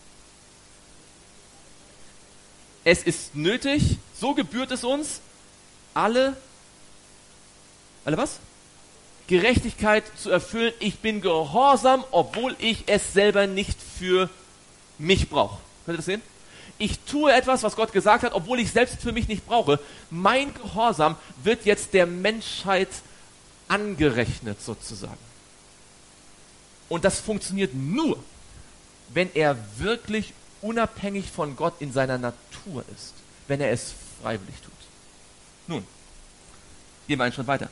Es ist nötig, so gebührt es uns, alle, alle was? Gerechtigkeit zu erfüllen. Ich bin gehorsam, obwohl ich es selber nicht für mich brauche. Könnt ihr das sehen? Ich tue etwas, was Gott gesagt hat, obwohl ich selbst für mich nicht brauche. Mein Gehorsam wird jetzt der Menschheit angerechnet sozusagen. Und das funktioniert nur, wenn er wirklich unabhängig von Gott in seiner Natur ist. Wenn er es freiwillig tut. Nun, gehen wir einen Schritt weiter.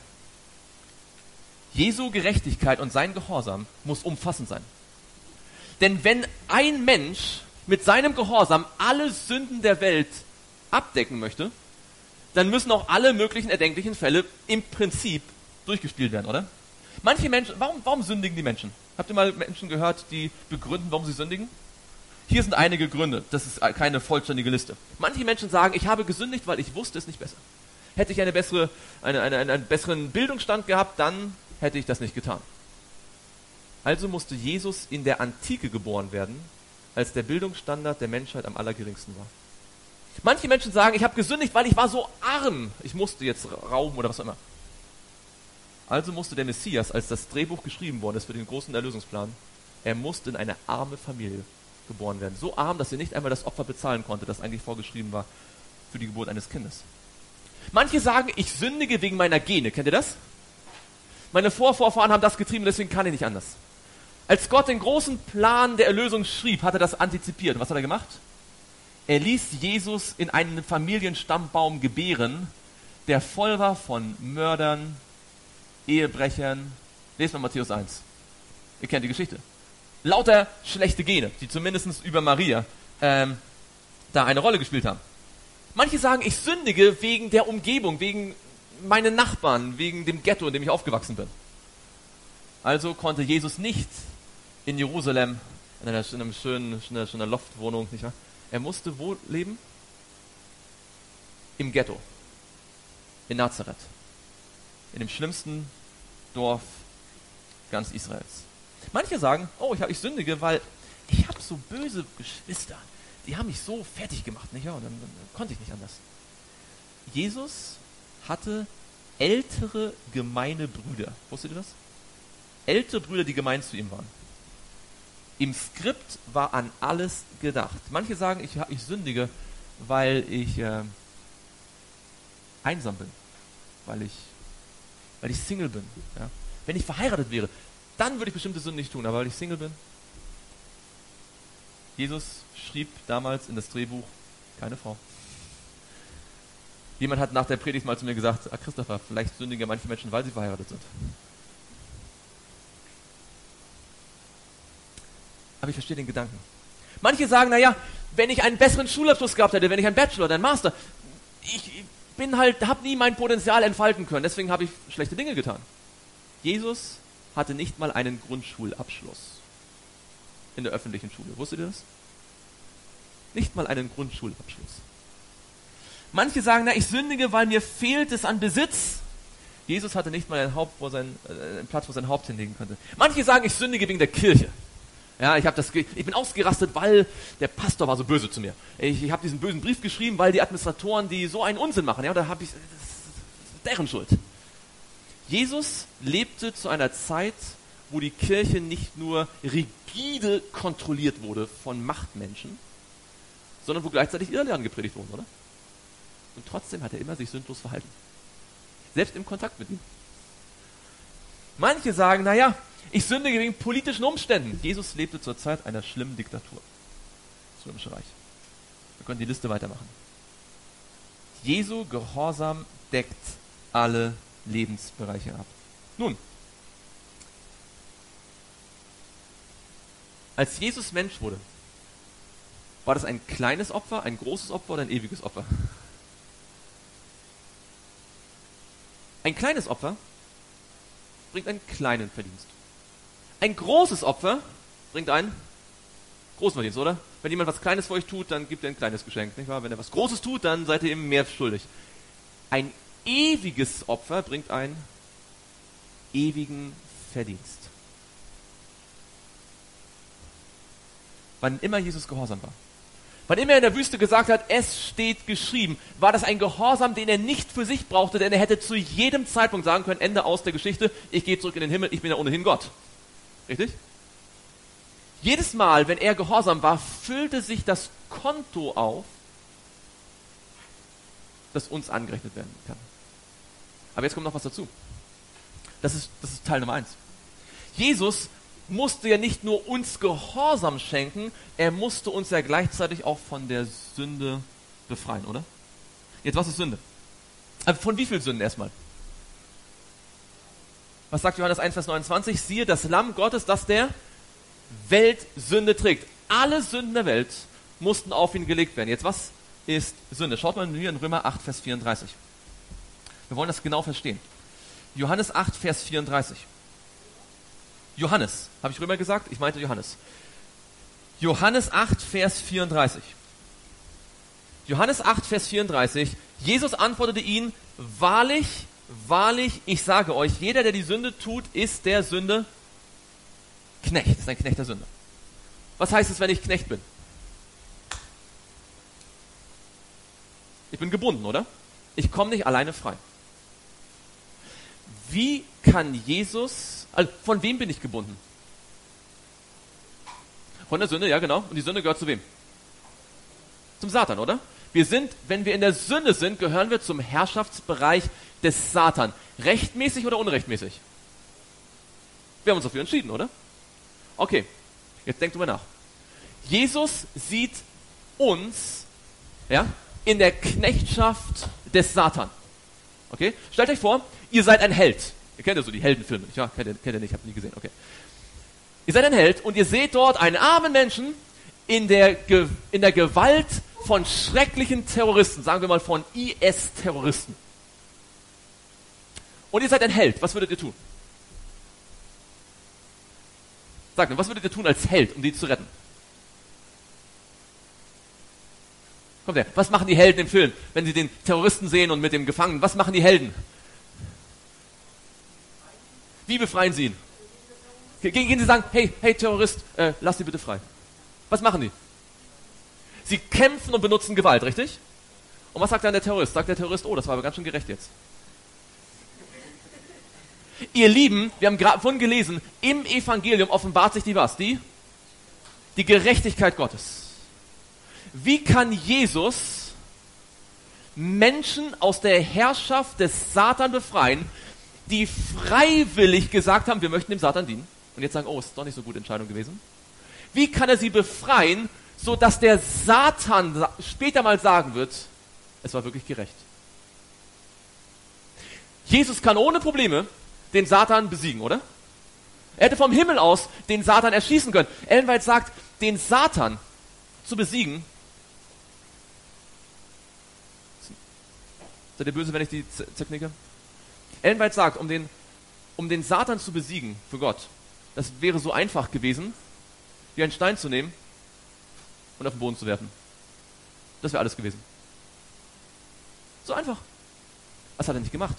Jesu Gerechtigkeit und sein Gehorsam muss umfassend sein. Denn wenn ein Mensch mit seinem Gehorsam alle Sünden der Welt abdecken möchte, dann müssen auch alle möglichen erdenklichen Fälle im Prinzip durchgespielt werden, oder? Manche Menschen, warum, warum sündigen die Menschen? Habt ihr mal Menschen gehört, die begründen, warum sie sündigen? Hier sind einige Gründe, das ist keine vollständige Liste. Manche Menschen sagen, ich habe gesündigt, weil ich wusste es nicht besser. Hätte ich eine bessere, eine, eine, einen besseren Bildungsstand gehabt, dann hätte ich das nicht getan. Also musste Jesus in der Antike geboren werden, als der Bildungsstandard der Menschheit am allergeringsten war. Manche Menschen sagen, ich habe gesündigt, weil ich war so arm. Ich musste jetzt rauben oder was auch immer. Also musste der Messias, als das Drehbuch geschrieben worden ist für den großen Erlösungsplan, er musste in eine arme Familie geboren werden. So arm, dass er nicht einmal das Opfer bezahlen konnte, das eigentlich vorgeschrieben war für die Geburt eines Kindes. Manche sagen, ich sündige wegen meiner Gene. Kennt ihr das? Meine Vorvorfahren haben das getrieben, deswegen kann ich nicht anders. Als Gott den großen Plan der Erlösung schrieb, hat er das antizipiert. Was hat er gemacht? Er ließ Jesus in einen Familienstammbaum gebären, der voll war von Mördern, Ehebrechern. Lest mal Matthäus eins. Ihr kennt die Geschichte. Lauter schlechte Gene, die zumindest über Maria ähm, da eine Rolle gespielt haben. Manche sagen, ich sündige wegen der Umgebung, wegen meinen Nachbarn, wegen dem Ghetto, in dem ich aufgewachsen bin. Also konnte Jesus nicht in Jerusalem, in einer, in einer schönen, in einer schönen Loftwohnung, nicht wahr? Er musste wo leben? Im Ghetto. In Nazareth. In dem schlimmsten Dorf ganz Israels. Manche sagen, oh, ich, hab, ich sündige, weil ich habe so böse Geschwister. Die haben mich so fertig gemacht, nicht wahr? Und dann, dann konnte ich nicht anders. Jesus hatte ältere, gemeine Brüder. Wusstet ihr das? Ältere Brüder, die gemein zu ihm waren. Im Skript war an alles gedacht. Manche sagen, ich, ich sündige, weil ich äh, einsam bin. Weil ich, weil ich Single bin. Ja? Wenn ich verheiratet wäre, dann würde ich bestimmte Sünden nicht tun. Aber weil ich Single bin, Jesus schrieb damals in das Drehbuch keine Frau. Jemand hat nach der Predigt mal zu mir gesagt, ah Christopher, vielleicht sündigen ja manche Menschen, weil sie verheiratet sind. Aber ich verstehe den Gedanken. Manche sagen, naja, wenn ich einen besseren Schulabschluss gehabt hätte, wenn ich einen Bachelor oder einen Master, ich bin halt, habe nie mein Potenzial entfalten können, deswegen habe ich schlechte Dinge getan. Jesus hatte nicht mal einen Grundschulabschluss in der öffentlichen Schule. Wusstet ihr das? Nicht mal einen Grundschulabschluss. Manche sagen, na, ich sündige, weil mir fehlt es an Besitz. Jesus hatte nicht mal ein Haupt, wo sein, äh, einen Platz, wo sein Haupt hinlegen konnte. Manche sagen, ich sündige wegen der Kirche. Ja, ich, hab das, ich bin ausgerastet, weil der Pastor war so böse zu mir. Ich, ich habe diesen bösen Brief geschrieben, weil die Administratoren, die so einen Unsinn machen, ja, da habe ich, das ist deren Schuld. Jesus lebte zu einer Zeit, wo die Kirche nicht nur rigide kontrolliert wurde von Machtmenschen, sondern wo gleichzeitig Irrlehren gepredigt wurden, oder? Und trotzdem hat er immer sich sündlos verhalten. Selbst im Kontakt mit ihm. Manche sagen, naja, ich sündige wegen politischen Umständen. Jesus lebte zur Zeit einer schlimmen Diktatur. Das Römische Reich. Wir können die Liste weitermachen. Jesu Gehorsam deckt alle Lebensbereiche ab. Nun, als Jesus Mensch wurde, war das ein kleines Opfer, ein großes Opfer oder ein ewiges Opfer? Ein kleines Opfer bringt einen kleinen Verdienst. Ein großes Opfer bringt einen großen Verdienst, oder? Wenn jemand was Kleines für euch tut, dann gibt er ein kleines Geschenk, nicht wahr? Wenn er was Großes tut, dann seid ihr ihm mehr schuldig. Ein ewiges Opfer bringt einen ewigen Verdienst. Wann immer Jesus gehorsam war, wann immer er in der Wüste gesagt hat, es steht geschrieben, war das ein Gehorsam, den er nicht für sich brauchte, denn er hätte zu jedem Zeitpunkt sagen können, Ende aus der Geschichte, ich gehe zurück in den Himmel, ich bin ja ohnehin Gott. Richtig? Jedes Mal, wenn er gehorsam war, füllte sich das Konto auf, das uns angerechnet werden kann. Aber jetzt kommt noch was dazu. Das ist, das ist Teil Nummer eins. Jesus musste ja nicht nur uns Gehorsam schenken, er musste uns ja gleichzeitig auch von der Sünde befreien, oder? Jetzt, was ist Sünde? Also von wie viel Sünden erstmal? Was sagt Johannes eins, Vers neunundzwanzig? Siehe, das Lamm Gottes, das der Welt Sünde trägt. Alle Sünden der Welt mussten auf ihn gelegt werden. Jetzt, was ist Sünde? Schaut mal hier in Römer acht, Vers vierunddreißig. Wir wollen das genau verstehen. Johannes acht, Vers vierunddreißig. Johannes. Habe ich Römer gesagt? Ich meinte Johannes. Johannes acht, Vers vierunddreißig. Johannes acht, Vers vierunddreißig. Jesus antwortete ihnen, wahrlich, wahrlich, ich sage euch, jeder, der die Sünde tut, ist der Sünde Knecht. Ist ein Knecht der Sünde. Was heißt es, wenn ich Knecht bin? Ich bin gebunden, oder? Ich komme nicht alleine frei. Wie kann Jesus, also von wem bin ich gebunden? Von der Sünde, ja genau. Und die Sünde gehört zu wem? Zum Satan, oder? Wir sind, wenn wir in der Sünde sind, gehören wir zum Herrschaftsbereich des Satan. Rechtmäßig oder unrechtmäßig? Wir haben uns dafür entschieden, oder? Okay, jetzt denkt drüber nach. Jesus sieht uns, ja, in der Knechtschaft des Satan. Okay? Stellt euch vor, ihr seid ein Held. Ihr kennt ja so die Heldenfilme, nicht wahr? Kennt ihr, kennt ihr nicht, habt ihr nie gesehen, okay. Ihr seid ein Held und ihr seht dort einen armen Menschen in der, Ge- in der Gewalt von schrecklichen Terroristen, sagen wir mal von I S-Terroristen. Und ihr seid ein Held, was würdet ihr tun? Sagt mir, was würdet ihr tun als Held, um die zu retten? Kommt her, was machen die Helden im Film, wenn sie den Terroristen sehen und mit dem Gefangenen? Was machen die Helden? Wie befreien sie ihn? Ge- Gehen sie sagen, hey, hey Terrorist, äh, lass sie bitte frei. Was machen die? Sie kämpfen und benutzen Gewalt, richtig? Und was sagt dann der Terrorist? Sagt der Terrorist, oh, das war aber ganz schön gerecht jetzt. Ihr Lieben, wir haben gerade vorhin gelesen, im Evangelium offenbart sich die was? Die? Die Gerechtigkeit Gottes. Wie kann Jesus Menschen aus der Herrschaft des Satan befreien, die freiwillig gesagt haben, wir möchten dem Satan dienen? Und jetzt sagen, oh, ist doch nicht so gute Entscheidung gewesen. Wie kann er sie befreien, so dass der Satan später mal sagen wird, es war wirklich gerecht? Jesus kann ohne Probleme den Satan besiegen, oder? Er hätte vom Himmel aus den Satan erschießen können. Ellen White sagt, den Satan zu besiegen. Seid ihr böse, wenn ich die z- zerknicke? Ellen White sagt, um den, um den Satan zu besiegen für Gott, das wäre so einfach gewesen, wie einen Stein zu nehmen und auf den Boden zu werfen. Das wäre alles gewesen. So einfach. Was hat er nicht gemacht?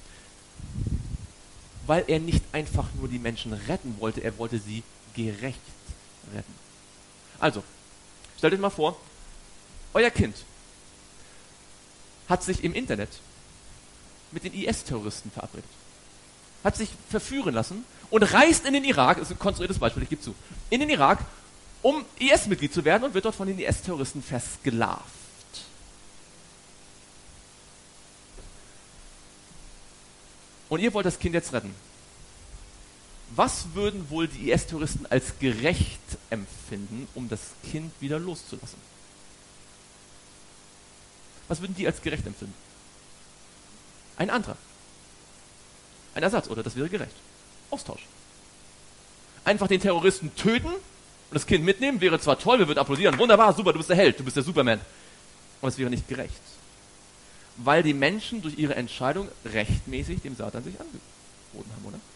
Weil er nicht einfach nur die Menschen retten wollte, er wollte sie gerecht retten. Also, stellt euch mal vor, euer Kind hat sich im Internet mit den I S-Terroristen verabredet. Hat sich verführen lassen und reist in den Irak, das ist ein konstruiertes Beispiel, ich gebe zu, in den Irak, um I S-Mitglied zu werden und wird dort von den I S-Terroristen versklavt. Und ihr wollt das Kind jetzt retten. Was würden wohl die I S-Terroristen als gerecht empfinden, um das Kind wieder loszulassen? Was würden die als gerecht empfinden? Ein Antrag. Ein Ersatz, oder? Das wäre gerecht. Austausch. Einfach den Terroristen töten und das Kind mitnehmen, wäre zwar toll, wir würden applaudieren, wunderbar, super, du bist der Held, du bist der Superman. Aber es wäre nicht gerecht. Weil die Menschen durch ihre Entscheidung rechtmäßig dem Satan sich angeboten haben, oder?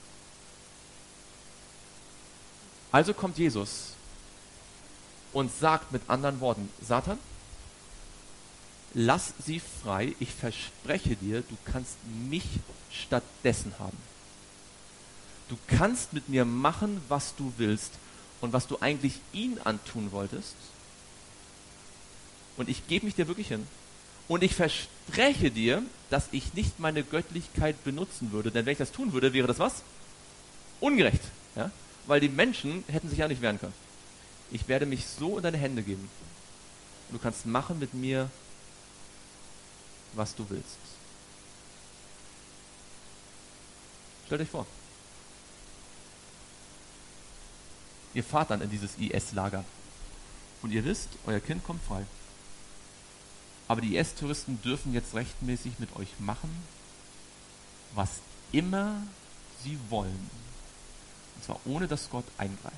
Also kommt Jesus und sagt mit anderen Worten, Satan, lass sie frei, ich verspreche dir, du kannst mich stattdessen haben. Du kannst mit mir machen, was du willst und was du eigentlich ihn antun wolltest. Und ich gebe mich dir wirklich hin. Und ich verspreche dir, dass ich nicht meine Göttlichkeit benutzen würde. Denn wenn ich das tun würde, wäre das was? Ungerecht. Ja? Weil die Menschen hätten sich ja nicht wehren können. Ich werde mich so in deine Hände geben. Und du kannst machen mit mir, was du willst. Stellt euch vor. Ihr fahrt dann in dieses I S-Lager. Und ihr wisst, euer Kind kommt frei. Aber die I S-Terroristen dürfen jetzt rechtmäßig mit euch machen, was immer sie wollen. Und zwar ohne, dass Gott eingreift.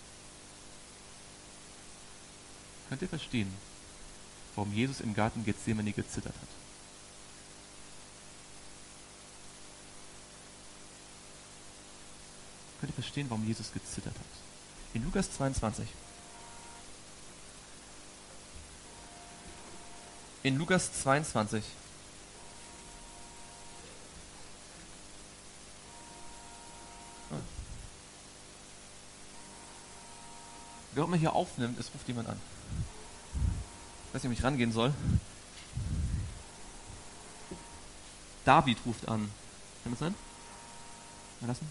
Könnt ihr verstehen, warum Jesus im Garten Gethsemane gezittert hat? Könnt ihr verstehen, warum Jesus gezittert hat? In Lukas zweiundzwanzig. In Lukas zweiundzwanzig. Ah. Wer auch immer hier aufnimmt, es ruft jemand an. Ich weiß nicht, ob ich rangehen soll. David ruft an. Kann das sein? Mal lassen.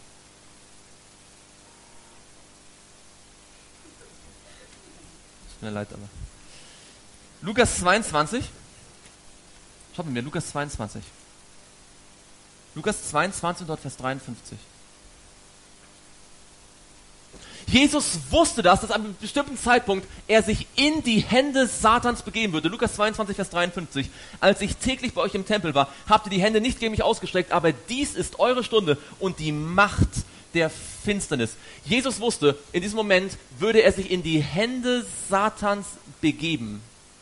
Tut mir leid, aber. Lukas zweiundzwanzig. Schaut mit mir, Lukas zweiundzwanzig. Lukas zweiundzwanzig und dort Vers dreiundfünfzig. Jesus wusste das, dass an einem bestimmten Zeitpunkt er sich in die Hände Satans begeben würde. Lukas zweiundzwanzig, Vers dreiundfünfzig. Als ich täglich bei euch im Tempel war, habt ihr die Hände nicht gegen mich ausgestreckt, aber dies ist eure Stunde und die Macht der Finsternis. Jesus wusste, in diesem Moment würde er sich in die Hände Satans begeben.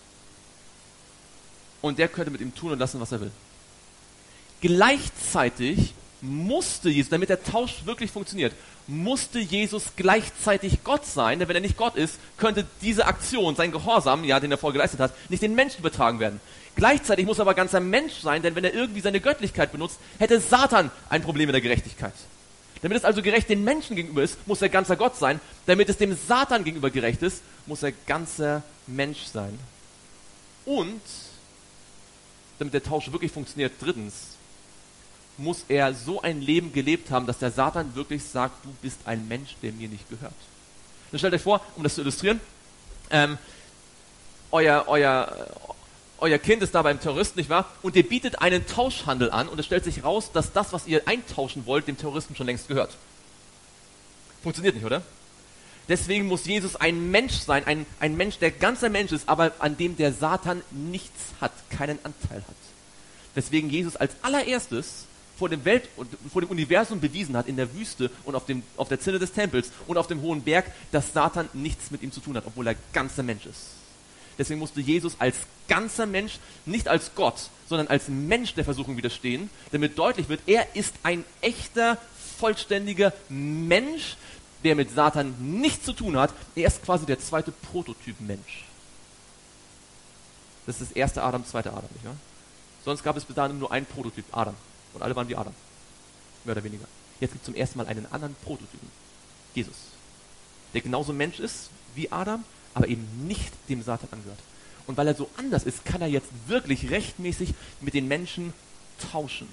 Und der könnte mit ihm tun und lassen, was er will. Gleichzeitig musste Jesus, damit der Tausch wirklich funktioniert, musste Jesus gleichzeitig Gott sein, denn wenn er nicht Gott ist, könnte diese Aktion, sein Gehorsam, ja, den er vorher geleistet hat, nicht den Menschen übertragen werden. Gleichzeitig muss er aber ganzer Mensch sein, denn wenn er irgendwie seine Göttlichkeit benutzt, hätte Satan ein Problem mit der Gerechtigkeit. Damit es also gerecht den Menschen gegenüber ist, muss er ganzer Gott sein. Damit es dem Satan gegenüber gerecht ist, muss er ganzer Mensch sein. Und damit der Tausch wirklich funktioniert, drittens, muss er so ein Leben gelebt haben, dass der Satan wirklich sagt, du bist ein Mensch, der mir nicht gehört. Dann stellt euch vor, um das zu illustrieren, ähm, euer, euer, euer Kind ist da beim Terroristen, nicht wahr? Und ihr bietet einen Tauschhandel an und es stellt sich raus, dass das, was ihr eintauschen wollt, dem Terroristen schon längst gehört. Funktioniert nicht, oder? Deswegen muss Jesus ein Mensch sein, ein, ein Mensch, der ganzer Mensch ist, aber an dem der Satan nichts hat, keinen Anteil hat. Deswegen Jesus als allererstes vor dem Welt und vor dem Universum bewiesen hat, in der Wüste und auf, dem, auf der Zinne des Tempels und auf dem hohen Berg, dass Satan nichts mit ihm zu tun hat, obwohl er ganzer Mensch ist. Deswegen musste Jesus als ganzer Mensch, nicht als Gott, sondern als Mensch der Versuchung widerstehen, damit deutlich wird, er ist ein echter, vollständiger Mensch, der mit Satan nichts zu tun hat. Er ist quasi der zweite Prototyp Mensch. Das ist das erste Adam, zweite Adam, nicht wahr? Sonst gab es bis dahin nur einen Prototyp, Adam. Und alle waren wie Adam. Mehr oder weniger. Jetzt gibt es zum ersten Mal einen anderen Prototypen. Jesus. Der genauso Mensch ist wie Adam, aber eben nicht dem Satan angehört. Und weil er so anders ist, kann er jetzt wirklich rechtmäßig mit den Menschen tauschen.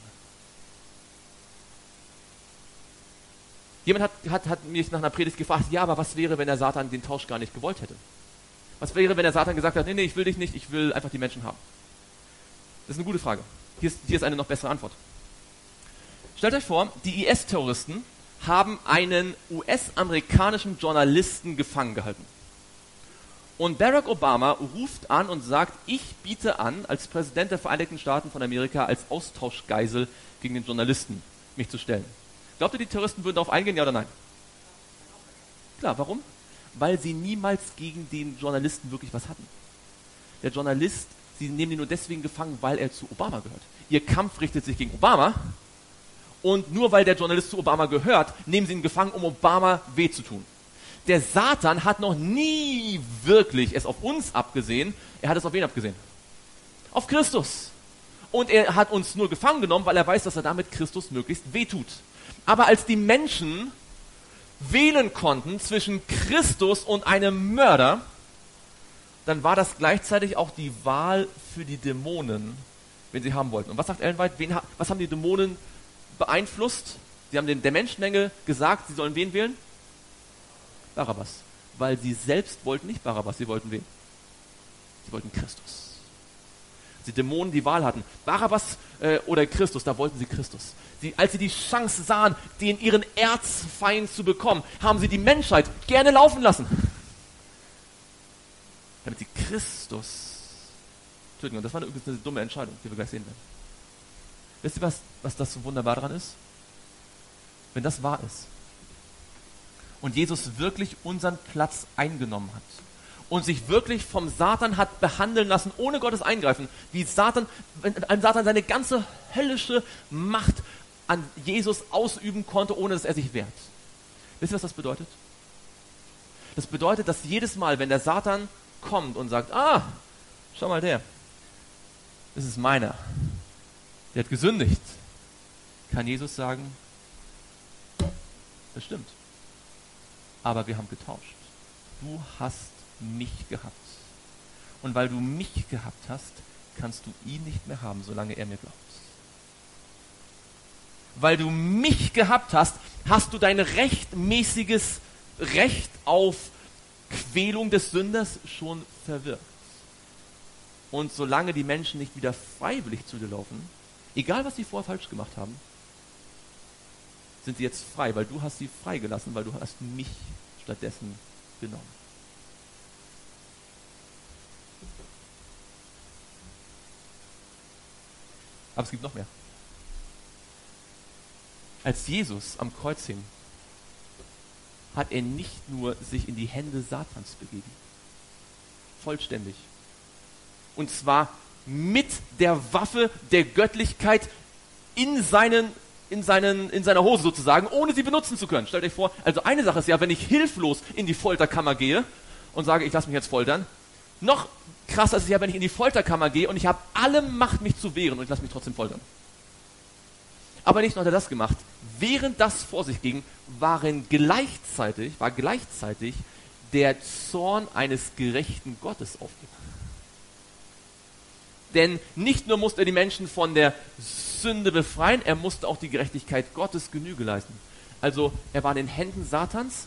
Jemand hat, hat, hat mich nach einer Predigt gefragt, ja, aber was wäre, wenn der Satan den Tausch gar nicht gewollt hätte? Was wäre, wenn der Satan gesagt hat, nee, nee, ich will dich nicht, ich will einfach die Menschen haben? Das ist eine gute Frage. Hier ist, hier ist eine noch bessere Antwort. Stellt euch vor, die I S-Terroristen haben einen U S-amerikanischen Journalisten gefangen gehalten. Und Barack Obama ruft an und sagt, ich biete an, als Präsident der Vereinigten Staaten von Amerika als Austauschgeisel gegen den Journalisten mich zu stellen. Glaubt ihr, die Terroristen würden darauf eingehen, ja oder nein? Klar, warum? Weil sie niemals gegen den Journalisten wirklich was hatten. Der Journalist, sie nehmen ihn nur deswegen gefangen, weil er zu Obama gehört. Ihr Kampf richtet sich gegen Obama und nur weil der Journalist zu Obama gehört, nehmen sie ihn gefangen, um Obama weh zu tun. Der Satan hat noch nie wirklich es auf uns abgesehen, er hat es auf wen abgesehen? Auf Christus. Und er hat uns nur gefangen genommen, weil er weiß, dass er damit Christus möglichst wehtut. Aber als die Menschen wählen konnten zwischen Christus und einem Mörder, dann war das gleichzeitig auch die Wahl für die Dämonen, wen sie haben wollten. Und was sagt Ellen White? Wen, was haben die Dämonen beeinflusst? Sie haben den, der Menschenmenge gesagt, sie sollen wen wählen? Barabbas. Weil sie selbst wollten nicht Barabbas, sie wollten wen? Sie wollten Christus. Die Dämonen die Wahl hatten, Barabbas äh, oder Christus, da wollten sie Christus. Sie, als sie die Chance sahen, den ihren Erzfeind zu bekommen, haben sie die Menschheit gerne laufen lassen. Damit sie Christus töten. Und das war übrigens eine dumme Entscheidung, die wir gleich sehen werden. Wisst ihr, was, was das so wunderbar daran ist? Wenn das wahr ist und Jesus wirklich unseren Platz eingenommen hat und sich wirklich vom Satan hat behandeln lassen, ohne Gottes Eingreifen, wie Satan, wenn ein Satan seine ganze höllische Macht an Jesus ausüben konnte, ohne dass er sich wehrt. Wisst ihr, was das bedeutet? Das bedeutet, dass jedes Mal, wenn der Satan kommt und sagt, ah, schau mal der, das ist meiner, der hat gesündigt, kann Jesus sagen, das stimmt, aber wir haben getauscht. Du hast mich gehabt. Und weil du mich gehabt hast, kannst du ihn nicht mehr haben, solange er mir glaubt. Weil du mich gehabt hast, hast du dein rechtmäßiges Recht auf Quälung des Sünders schon verwirkt. Und solange die Menschen nicht wieder freiwillig zu dir laufen, egal was sie vorher falsch gemacht haben, sind sie jetzt frei, weil du hast sie freigelassen, weil du hast mich stattdessen genommen. Aber es gibt noch mehr. Als Jesus am Kreuz hing, hat er nicht nur sich in die Hände Satans begeben. Vollständig. Und zwar mit der Waffe der Göttlichkeit in seinen, in seinen, in seiner Hose sozusagen, ohne sie benutzen zu können. Stellt euch vor, also eine Sache ist ja, wenn ich hilflos in die Folterkammer gehe und sage, ich lasse mich jetzt foltern, noch krasser ist es ja, wenn ich in die Folterkammer gehe und ich habe alle Macht, mich zu wehren und ich lasse mich trotzdem foltern. Aber nicht nur hat er das gemacht. Während das vor sich ging, waren gleichzeitig, war gleichzeitig der Zorn eines gerechten Gottes auf ihm. Denn nicht nur musste er die Menschen von der Sünde befreien, er musste auch die Gerechtigkeit Gottes Genüge leisten. Also er war in den Händen Satans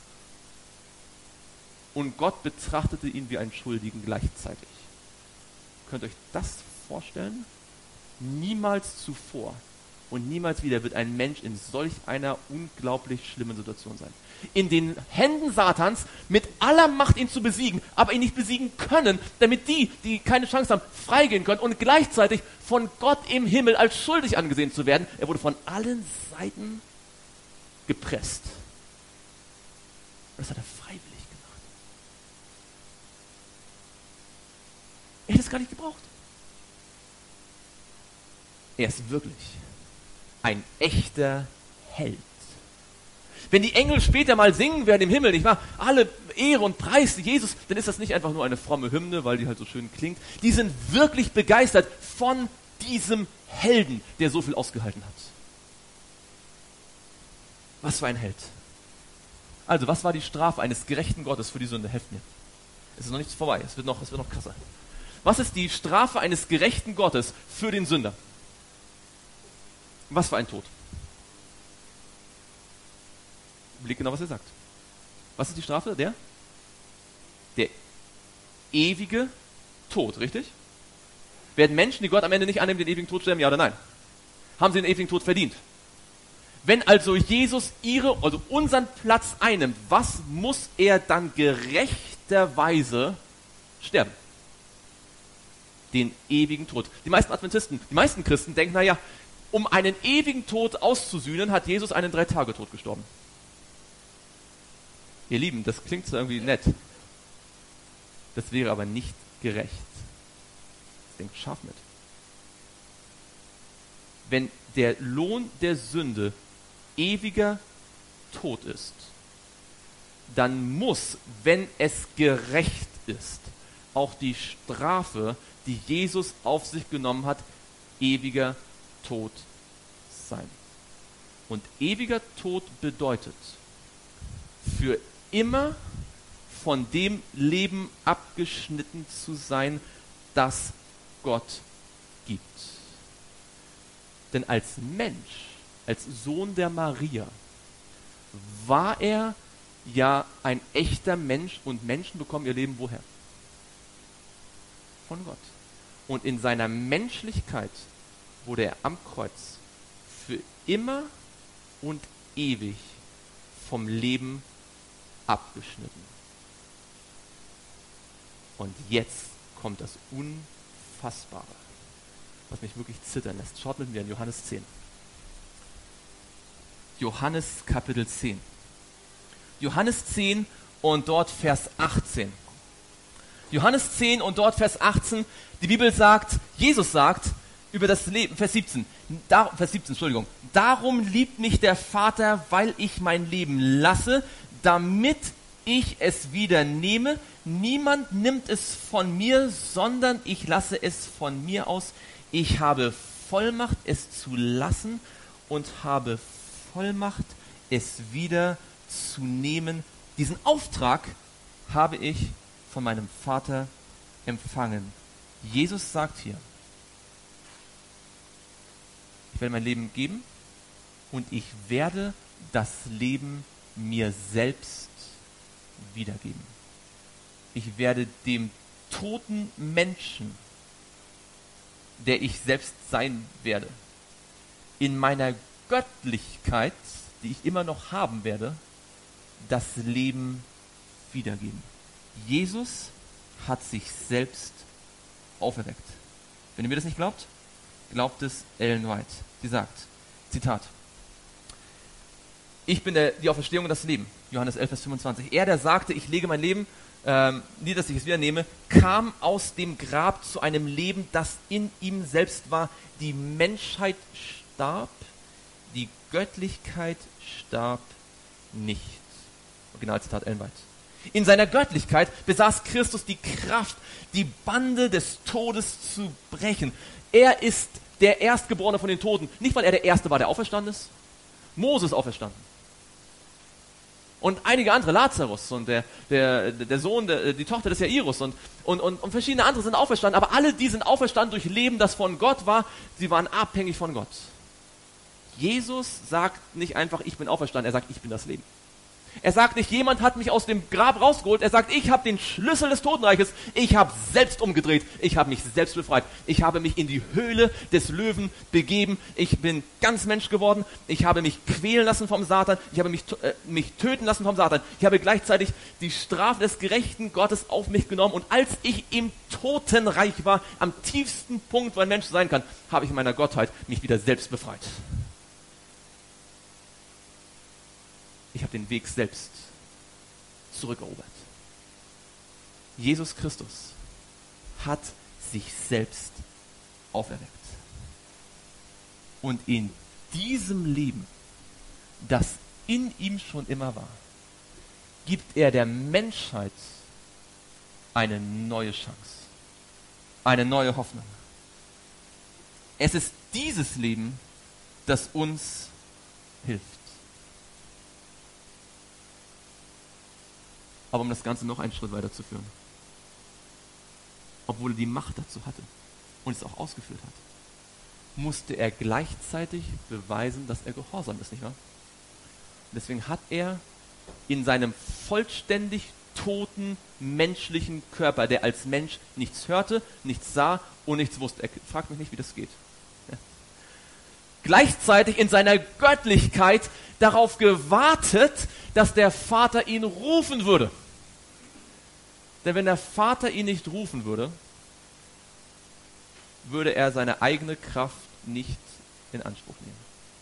und Gott betrachtete ihn wie einen Schuldigen gleichzeitig. Könnt ihr euch das vorstellen? Niemals zuvor und niemals wieder wird ein Mensch in solch einer unglaublich schlimmen Situation sein. In den Händen Satans mit aller Macht ihn zu besiegen, aber ihn nicht besiegen können, damit die, die keine Chance haben, freigehen können und gleichzeitig von Gott im Himmel als schuldig angesehen zu werden. Er wurde von allen Seiten gepresst. Und das hat er freiwillig gemacht. Er hätte es gar nicht gebraucht. Er ist wirklich ein echter Held. Wenn die Engel später mal singen werden im Himmel, nicht wahr? Alle Ehre und Preis Jesus, dann ist das nicht einfach nur eine fromme Hymne, weil die halt so schön klingt. Die sind wirklich begeistert von diesem Helden, der so viel ausgehalten hat. Was für ein Held. Also, was war die Strafe eines gerechten Gottes für die Sünde? Helft mir. Es ist noch nicht vorbei, es wird noch, es wird noch krasser. Was ist die Strafe eines gerechten Gottes für den Sünder? Was für ein Tod? Blick genau, was er sagt. Was ist die Strafe? Der? Der ewige Tod, richtig? Werden Menschen, die Gott am Ende nicht annehmen, den ewigen Tod sterben, ja oder nein? Haben sie den ewigen Tod verdient? Wenn also Jesus ihre, also unseren Platz einnimmt, was muss er dann gerechterweise sterben? Den ewigen Tod. Die meisten Adventisten, die meisten Christen denken, naja, um einen ewigen Tod auszusühnen, hat Jesus einen Drei-Tage-Tod gestorben. Ihr Lieben, das klingt so irgendwie nett. Das wäre aber nicht gerecht. Das denkt scharf mit. Wenn der Lohn der Sünde ewiger Tod ist, dann muss, wenn es gerecht ist, auch die Strafe, die Jesus auf sich genommen hat, ewiger Tod sein. Und ewiger Tod bedeutet, für immer von dem Leben abgeschnitten zu sein, das Gott gibt. Denn als Mensch, als Sohn der Maria, war er ja ein echter Mensch und Menschen bekommen ihr Leben woher? Von Gott. Und in seiner Menschlichkeit wurde er am Kreuz für immer und ewig vom Leben abgeschnitten. Und jetzt kommt das Unfassbare, was mich wirklich zittern lässt. Schaut mit mir in Johannes zehn. Johannes Kapitel zehn. Johannes zehn und dort Vers achtzehn. Johannes zehn und dort Vers achtzehn. Die Bibel sagt, Jesus sagt über das Leben, Vers siebzehn, da, Vers siebzehn, Entschuldigung. Darum liebt mich der Vater, weil ich mein Leben lasse, damit ich es wieder nehme. Niemand nimmt es von mir, sondern ich lasse es von mir aus. Ich habe Vollmacht, es zu lassen und habe Vollmacht, es wieder zu nehmen. Diesen Auftrag habe ich von meinem Vater empfangen. Jesus sagt hier, ich werde mein Leben geben und ich werde das Leben mir selbst wiedergeben. Ich werde dem toten Menschen, der ich selbst sein werde, in meiner Göttlichkeit, die ich immer noch haben werde, das Leben wiedergeben. Jesus hat sich selbst auferweckt. Wenn ihr mir das nicht glaubt, glaubt es Ellen White. Sie sagt, Zitat, ich bin der, die Auferstehung und das Leben. Johannes elf, Vers fünfundzwanzig. Er, der sagte, ich lege mein Leben, ähm, nie, dass ich es wieder nehme, kam aus dem Grab zu einem Leben, das in ihm selbst war. Die Menschheit starb, die Göttlichkeit starb nicht. Originalzitat Ellen White. In seiner Göttlichkeit besaß Christus die Kraft, die Bande des Todes zu brechen. Er ist der Erstgeborene von den Toten. Nicht, weil er der Erste war, der auferstanden ist. Moses ist auferstanden. Und einige andere, Lazarus und der, der, der Sohn, der, die Tochter des Jairus und, und, und, und verschiedene andere sind auferstanden. Aber alle die sind auferstanden durch Leben, das von Gott war. Sie waren abhängig von Gott. Jesus sagt nicht einfach, ich bin auferstanden. Er sagt, ich bin das Leben. Er sagt nicht, jemand hat mich aus dem Grab rausgeholt. Er sagt, ich habe den Schlüssel des Totenreiches. Ich habe selbst umgedreht. Ich habe mich selbst befreit. Ich habe mich in die Höhle des Löwen begeben. Ich bin ganz Mensch geworden. Ich habe mich quälen lassen vom Satan. Ich habe mich, äh, mich töten lassen vom Satan. Ich habe gleichzeitig die Strafe des gerechten Gottes auf mich genommen. Und als ich im Totenreich war, am tiefsten Punkt, wo ein Mensch sein kann, habe ich in meiner Gottheit mich wieder selbst befreit. Ich habe den Weg selbst zurückerobert. Jesus Christus hat sich selbst auferweckt. Und in diesem Leben, das in ihm schon immer war, gibt er der Menschheit eine neue Chance, eine neue Hoffnung. Es ist dieses Leben, das uns hilft. Aber um das Ganze noch einen Schritt weiter zu führen, obwohl er die Macht dazu hatte und es auch ausgeführt hat, musste er gleichzeitig beweisen, dass er gehorsam ist, nicht wahr? Und deswegen hat er in seinem vollständig toten menschlichen Körper, der als Mensch nichts hörte, nichts sah und nichts wusste. Er fragt mich nicht, wie das geht. Ja. Gleichzeitig in seiner Göttlichkeit darauf gewartet, dass der Vater ihn rufen würde. Denn wenn der Vater ihn nicht rufen würde, würde er seine eigene Kraft nicht in Anspruch nehmen.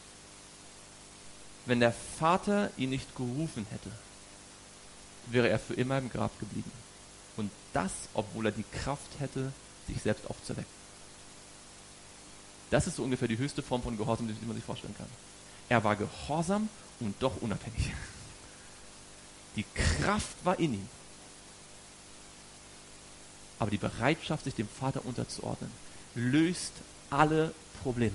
Wenn der Vater ihn nicht gerufen hätte, wäre er für immer im Grab geblieben. Und das, obwohl er die Kraft hätte, sich selbst aufzuwecken. Das ist so ungefähr die höchste Form von Gehorsam, die man sich vorstellen kann. Er war gehorsam und doch unabhängig. Die Kraft war in ihm. Aber die Bereitschaft, sich dem Vater unterzuordnen, löst alle Probleme.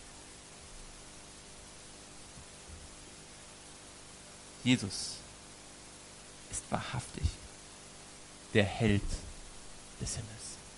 Jesus ist wahrhaftig der Held des Himmels.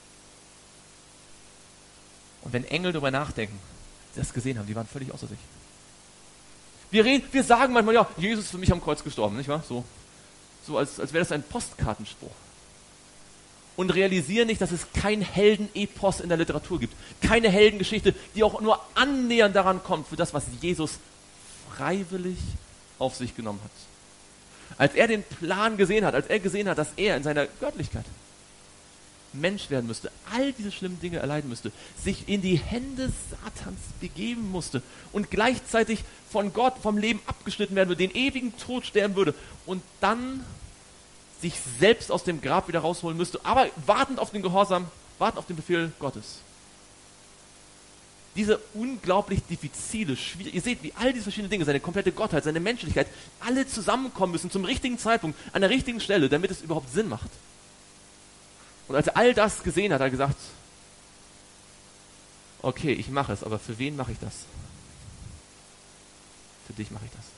Und wenn Engel darüber nachdenken, sie das gesehen haben, die waren völlig außer sich. Wir reden, wir sagen manchmal, ja, Jesus ist für mich am Kreuz gestorben, nicht wahr? So, so als, als wäre das ein Postkartenspruch. Und realisieren nicht, dass es kein Heldenepos in der Literatur gibt. Keine Heldengeschichte, die auch nur annähernd daran kommt, für das, was Jesus freiwillig auf sich genommen hat. Als er den Plan gesehen hat, als er gesehen hat, dass er in seiner Göttlichkeit Mensch werden müsste, all diese schlimmen Dinge erleiden müsste, sich in die Hände Satans begeben musste und gleichzeitig von Gott, vom Leben abgeschnitten werden würde, den ewigen Tod sterben würde und dann sich selbst aus dem Grab wieder rausholen müsste, aber wartend auf den Gehorsam, wartend auf den Befehl Gottes. Diese unglaublich diffizile, schwierige, ihr seht, wie all diese verschiedenen Dinge, seine komplette Gottheit, seine Menschlichkeit, alle zusammenkommen müssen zum richtigen Zeitpunkt, an der richtigen Stelle, damit es überhaupt Sinn macht. Und als er all das gesehen hat, hat er gesagt, okay, ich mache es, aber für wen mache ich das? Für dich mache ich das.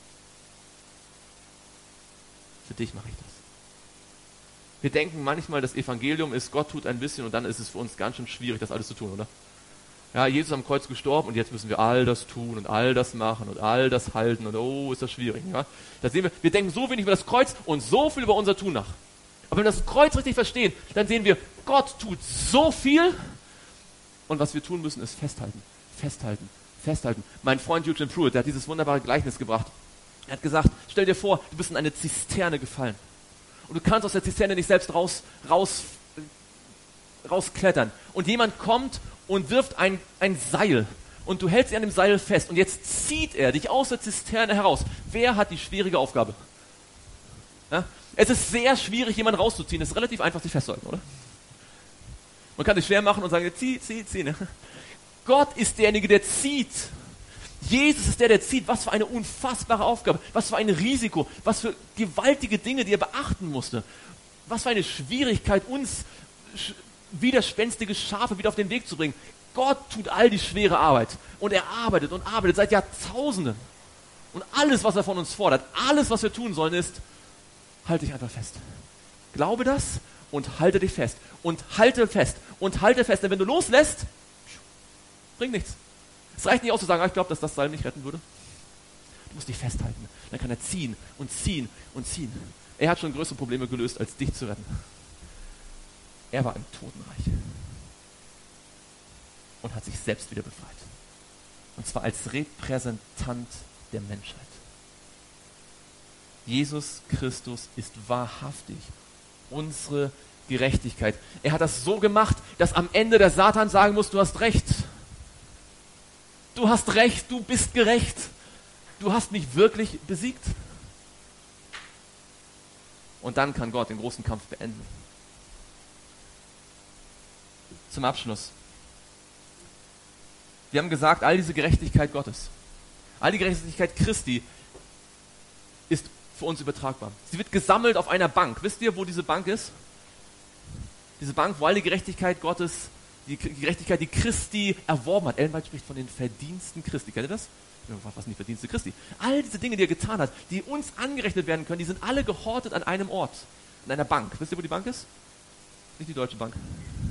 Für dich mache ich das. Wir denken manchmal, das Evangelium ist, Gott tut ein bisschen und dann ist es für uns ganz schön schwierig, das alles zu tun, oder? Ja, Jesus ist am Kreuz gestorben und jetzt müssen wir all das tun und all das machen und all das halten und oh, ist das schwierig. Ja? Da sehen wir, wir denken so wenig über das Kreuz und so viel über unser Tun nach. Aber wenn wir das Kreuz richtig verstehen, dann sehen wir, Gott tut so viel und was wir tun müssen, ist festhalten, festhalten, festhalten. Mein Freund Eugene Pruitt, der hat dieses wunderbare Gleichnis gebracht. Er hat gesagt, stell dir vor, du bist in eine Zisterne gefallen und du kannst aus der Zisterne nicht selbst raus, raus, rausklettern und jemand kommt und wirft ein, ein Seil und du hältst dich an dem Seil fest und jetzt zieht er dich aus der Zisterne heraus. Wer hat die schwierige Aufgabe? Ja? Es ist sehr schwierig, jemanden rauszuziehen. Es ist relativ einfach, sich festzuhalten, oder? Man kann sich schwer machen und sagen, zieh, zieh, zieh. Ne? Gott ist derjenige, der zieht. Jesus ist der, der zieht. Was für eine unfassbare Aufgabe. Was für ein Risiko. Was für gewaltige Dinge, die er beachten musste. Was für eine Schwierigkeit, uns widerspenstige Schafe wieder auf den Weg zu bringen. Gott tut all die schwere Arbeit. Und er arbeitet und arbeitet seit Jahrtausenden. Und alles, was er von uns fordert, alles, was wir tun sollen, ist, halte dich einfach fest. Glaube das und halte dich fest. Und halte fest. Und halte fest. Denn wenn du loslässt, bringt nichts. Es reicht nicht aus zu sagen, ah, ich glaube, dass das Seil mich retten würde. Du musst dich festhalten. Dann kann er ziehen und ziehen und ziehen. Er hat schon größere Probleme gelöst, als dich zu retten. Er war im Totenreich. Und hat sich selbst wieder befreit. Und zwar als Repräsentant der Menschheit. Jesus Christus ist wahrhaftig unsere Gerechtigkeit. Er hat das so gemacht, dass am Ende der Satan sagen muss, du hast recht. Du hast recht, du bist gerecht. Du hast mich wirklich besiegt. Und dann kann Gott den großen Kampf beenden. Zum Abschluss. Wir haben gesagt, all diese Gerechtigkeit Gottes, all die Gerechtigkeit Christi ist für uns übertragbar. Sie wird gesammelt auf einer Bank. Wisst ihr, wo diese Bank ist? Diese Bank, wo all die Gerechtigkeit Gottes, die Gerechtigkeit, die Christi erworben hat. Ellen White spricht von den Verdiensten Christi. Kennt ihr das? Was sind die Verdienste Christi? All diese Dinge, die er getan hat, die uns angerechnet werden können, die sind alle gehortet an einem Ort, an einer Bank. Wisst ihr, wo die Bank ist? Nicht die Deutsche Bank.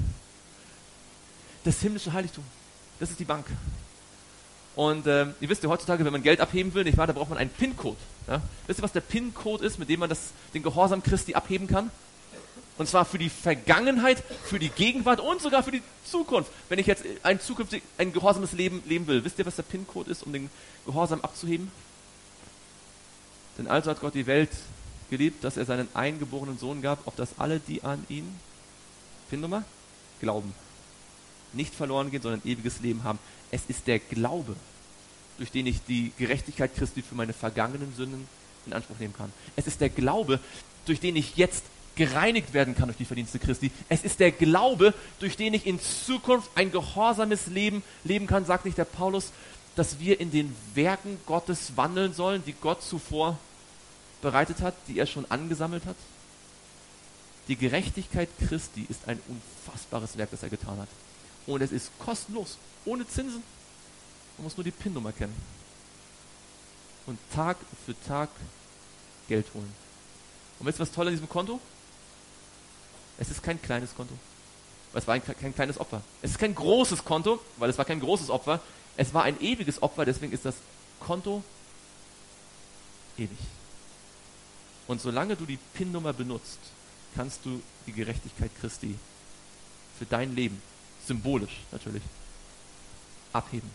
Das himmlische Heiligtum. Das ist die Bank. Und ähm, ihr wisst ja heutzutage, wenn man Geld abheben will, nicht wahr, da braucht man einen PIN-Code. Ja? Wisst ihr, was der PIN-Code ist, mit dem man das, den Gehorsam Christi abheben kann? Und zwar für die Vergangenheit, für die Gegenwart und sogar für die Zukunft. Wenn ich jetzt ein zukünftig, ein gehorsames Leben leben will, wisst ihr, was der PIN-Code ist, um den Gehorsam abzuheben? Denn also hat Gott die Welt geliebt, dass er seinen eingeborenen Sohn gab, auf dass alle, die an ihn, PIN-Nummer, glauben, nicht verloren gehen, sondern ewiges Leben haben. Es ist der Glaube, durch den ich die Gerechtigkeit Christi für meine vergangenen Sünden in Anspruch nehmen kann. Es ist der Glaube, durch den ich jetzt gereinigt werden kann durch die Verdienste Christi. Es ist der Glaube, durch den ich in Zukunft ein gehorsames Leben leben kann, sagt nicht der Paulus, dass wir in den Werken Gottes wandeln sollen, die Gott zuvor bereitet hat, die er schon angesammelt hat. Die Gerechtigkeit Christi ist ein unfassbares Werk, das er getan hat. Und es ist kostenlos, ohne Zinsen. Man muss nur die PIN-Nummer kennen. Und Tag für Tag Geld holen. Und wisst ihr, was toll an diesem Konto? Es ist kein kleines Konto. Es war ein, kein kleines Opfer. Es ist kein großes Konto, weil es war kein großes Opfer. Es war ein ewiges Opfer, deswegen ist das Konto ewig. Und solange du die PIN-Nummer benutzt, kannst du die Gerechtigkeit Christi für dein Leben, symbolisch natürlich, abheben.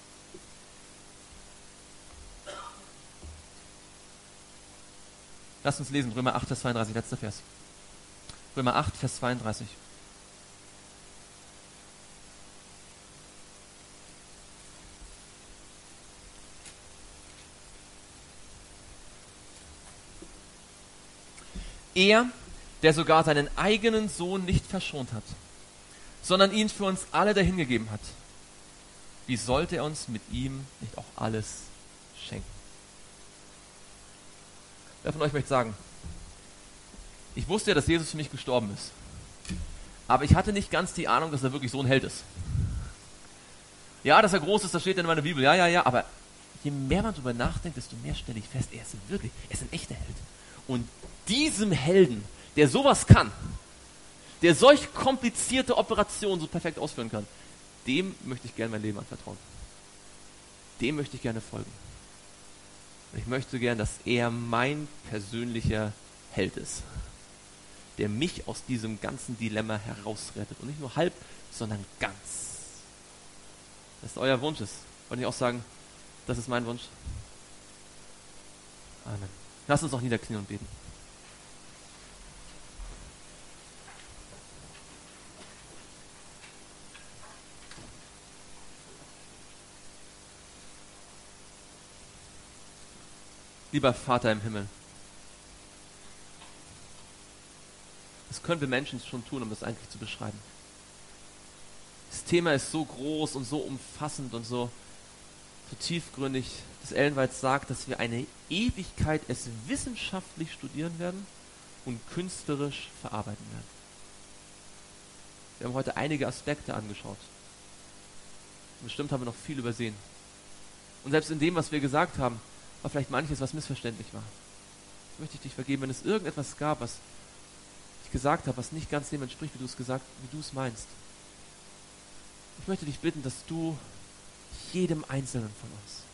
Lasst uns lesen, Römer acht, Vers zweiunddreißig, letzter Vers. Römer acht, Vers zweiunddreißig. Er, der sogar seinen eigenen Sohn nicht verschont hat, sondern ihn für uns alle dahingegeben hat, wie sollte er uns mit ihm nicht auch alles schenken? Wer von euch möchte sagen, ich wusste ja, dass Jesus für mich gestorben ist, aber ich hatte nicht ganz die Ahnung, dass er wirklich so ein Held ist. Ja, dass er groß ist, das steht in meiner Bibel, ja, ja, ja, aber je mehr man darüber nachdenkt, desto mehr stelle ich fest, er ist wirklich, er ist ein echter Held. Und diesem Helden, der sowas kann, der solch komplizierte Operationen so perfekt ausführen kann, dem möchte ich gerne mein Leben anvertrauen. Dem möchte ich gerne folgen. Und ich möchte gerne, dass er mein persönlicher Held ist, der mich aus diesem ganzen Dilemma herausrettet. Und nicht nur halb, sondern ganz. Dass es euer Wunsch ist. Wollte ich auch sagen, das ist mein Wunsch. Amen. Lasst uns auch niederknien und beten. Lieber Vater im Himmel, was können wir Menschen schon tun, um das eigentlich zu beschreiben? Das Thema ist so groß und so umfassend und so, so tiefgründig, dass Ellen White sagt, dass wir eine Ewigkeit es wissenschaftlich studieren werden und künstlerisch verarbeiten werden. Wir haben heute einige Aspekte angeschaut. Bestimmt haben wir noch viel übersehen. Und selbst in dem, was wir gesagt haben, war vielleicht manches, was missverständlich war. Ich möchte dich vergeben, wenn es irgendetwas gab, was ich gesagt habe, was nicht ganz dem entspricht, wie du es gesagt, wie du es meinst. Ich möchte dich bitten, dass du jedem Einzelnen von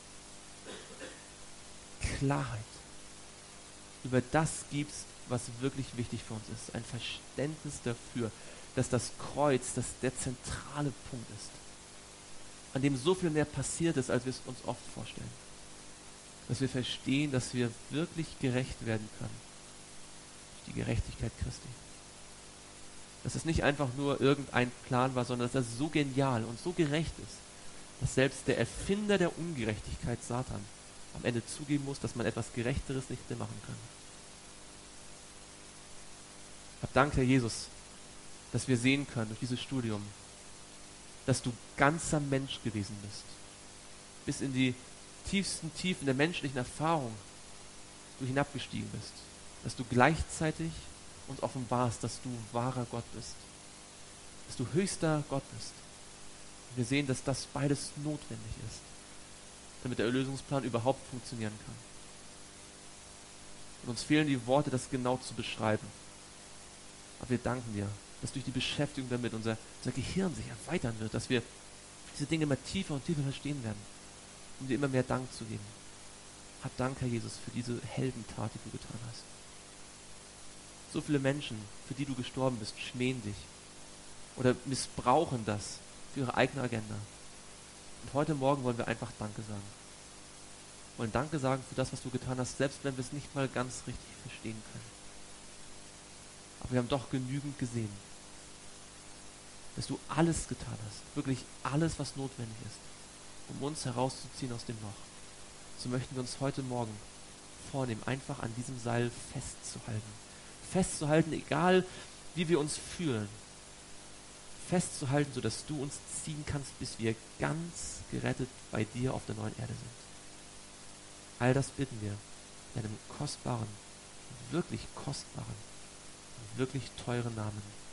uns Klarheit über das gibst, was wirklich wichtig für uns ist. Ein Verständnis dafür, dass das Kreuz das der zentrale Punkt ist, an dem so viel mehr passiert ist, als wir es uns oft vorstellen. Dass wir verstehen, dass wir wirklich gerecht werden können durch die Gerechtigkeit Christi. Dass es nicht einfach nur irgendein Plan war, sondern dass das so genial und so gerecht ist, dass selbst der Erfinder der Ungerechtigkeit, Satan, am Ende zugeben muss, dass man etwas Gerechteres nicht mehr machen kann. Hab Dank, Herr Jesus, dass wir sehen können durch dieses Studium, dass du ganzer Mensch gewesen bist. Bis in die tiefsten Tiefen der menschlichen Erfahrung du hinabgestiegen bist. Dass du gleichzeitig uns offenbarst, dass du wahrer Gott bist. Dass du höchster Gott bist. Wir sehen, dass das beides notwendig ist, damit der Erlösungsplan überhaupt funktionieren kann. Und uns fehlen die Worte, das genau zu beschreiben. Aber wir danken dir, dass durch die Beschäftigung damit unser, unser Gehirn sich erweitern wird, dass wir diese Dinge immer tiefer und tiefer verstehen werden, um dir immer mehr Dank zu geben. Hab Dank, Herr Jesus, für diese Heldentat, die du getan hast. So viele Menschen, für die du gestorben bist, schmähen dich oder missbrauchen das für ihre eigene Agenda. Und heute Morgen wollen wir einfach Danke sagen. Wir wollen Danke sagen für das, was du getan hast, selbst wenn wir es nicht mal ganz richtig verstehen können. Aber wir haben doch genügend gesehen, dass du alles getan hast, wirklich alles, was notwendig ist, um uns herauszuziehen aus dem Loch. So möchten wir uns heute Morgen vornehmen, einfach an diesem Seil festzuhalten. Festzuhalten, egal wie wir uns fühlen. Festzuhalten, sodass du uns ziehen kannst, bis wir ganz gerettet bei dir auf der neuen Erde sind. All das bitten wir in einem kostbaren, wirklich kostbaren, wirklich teuren Namen.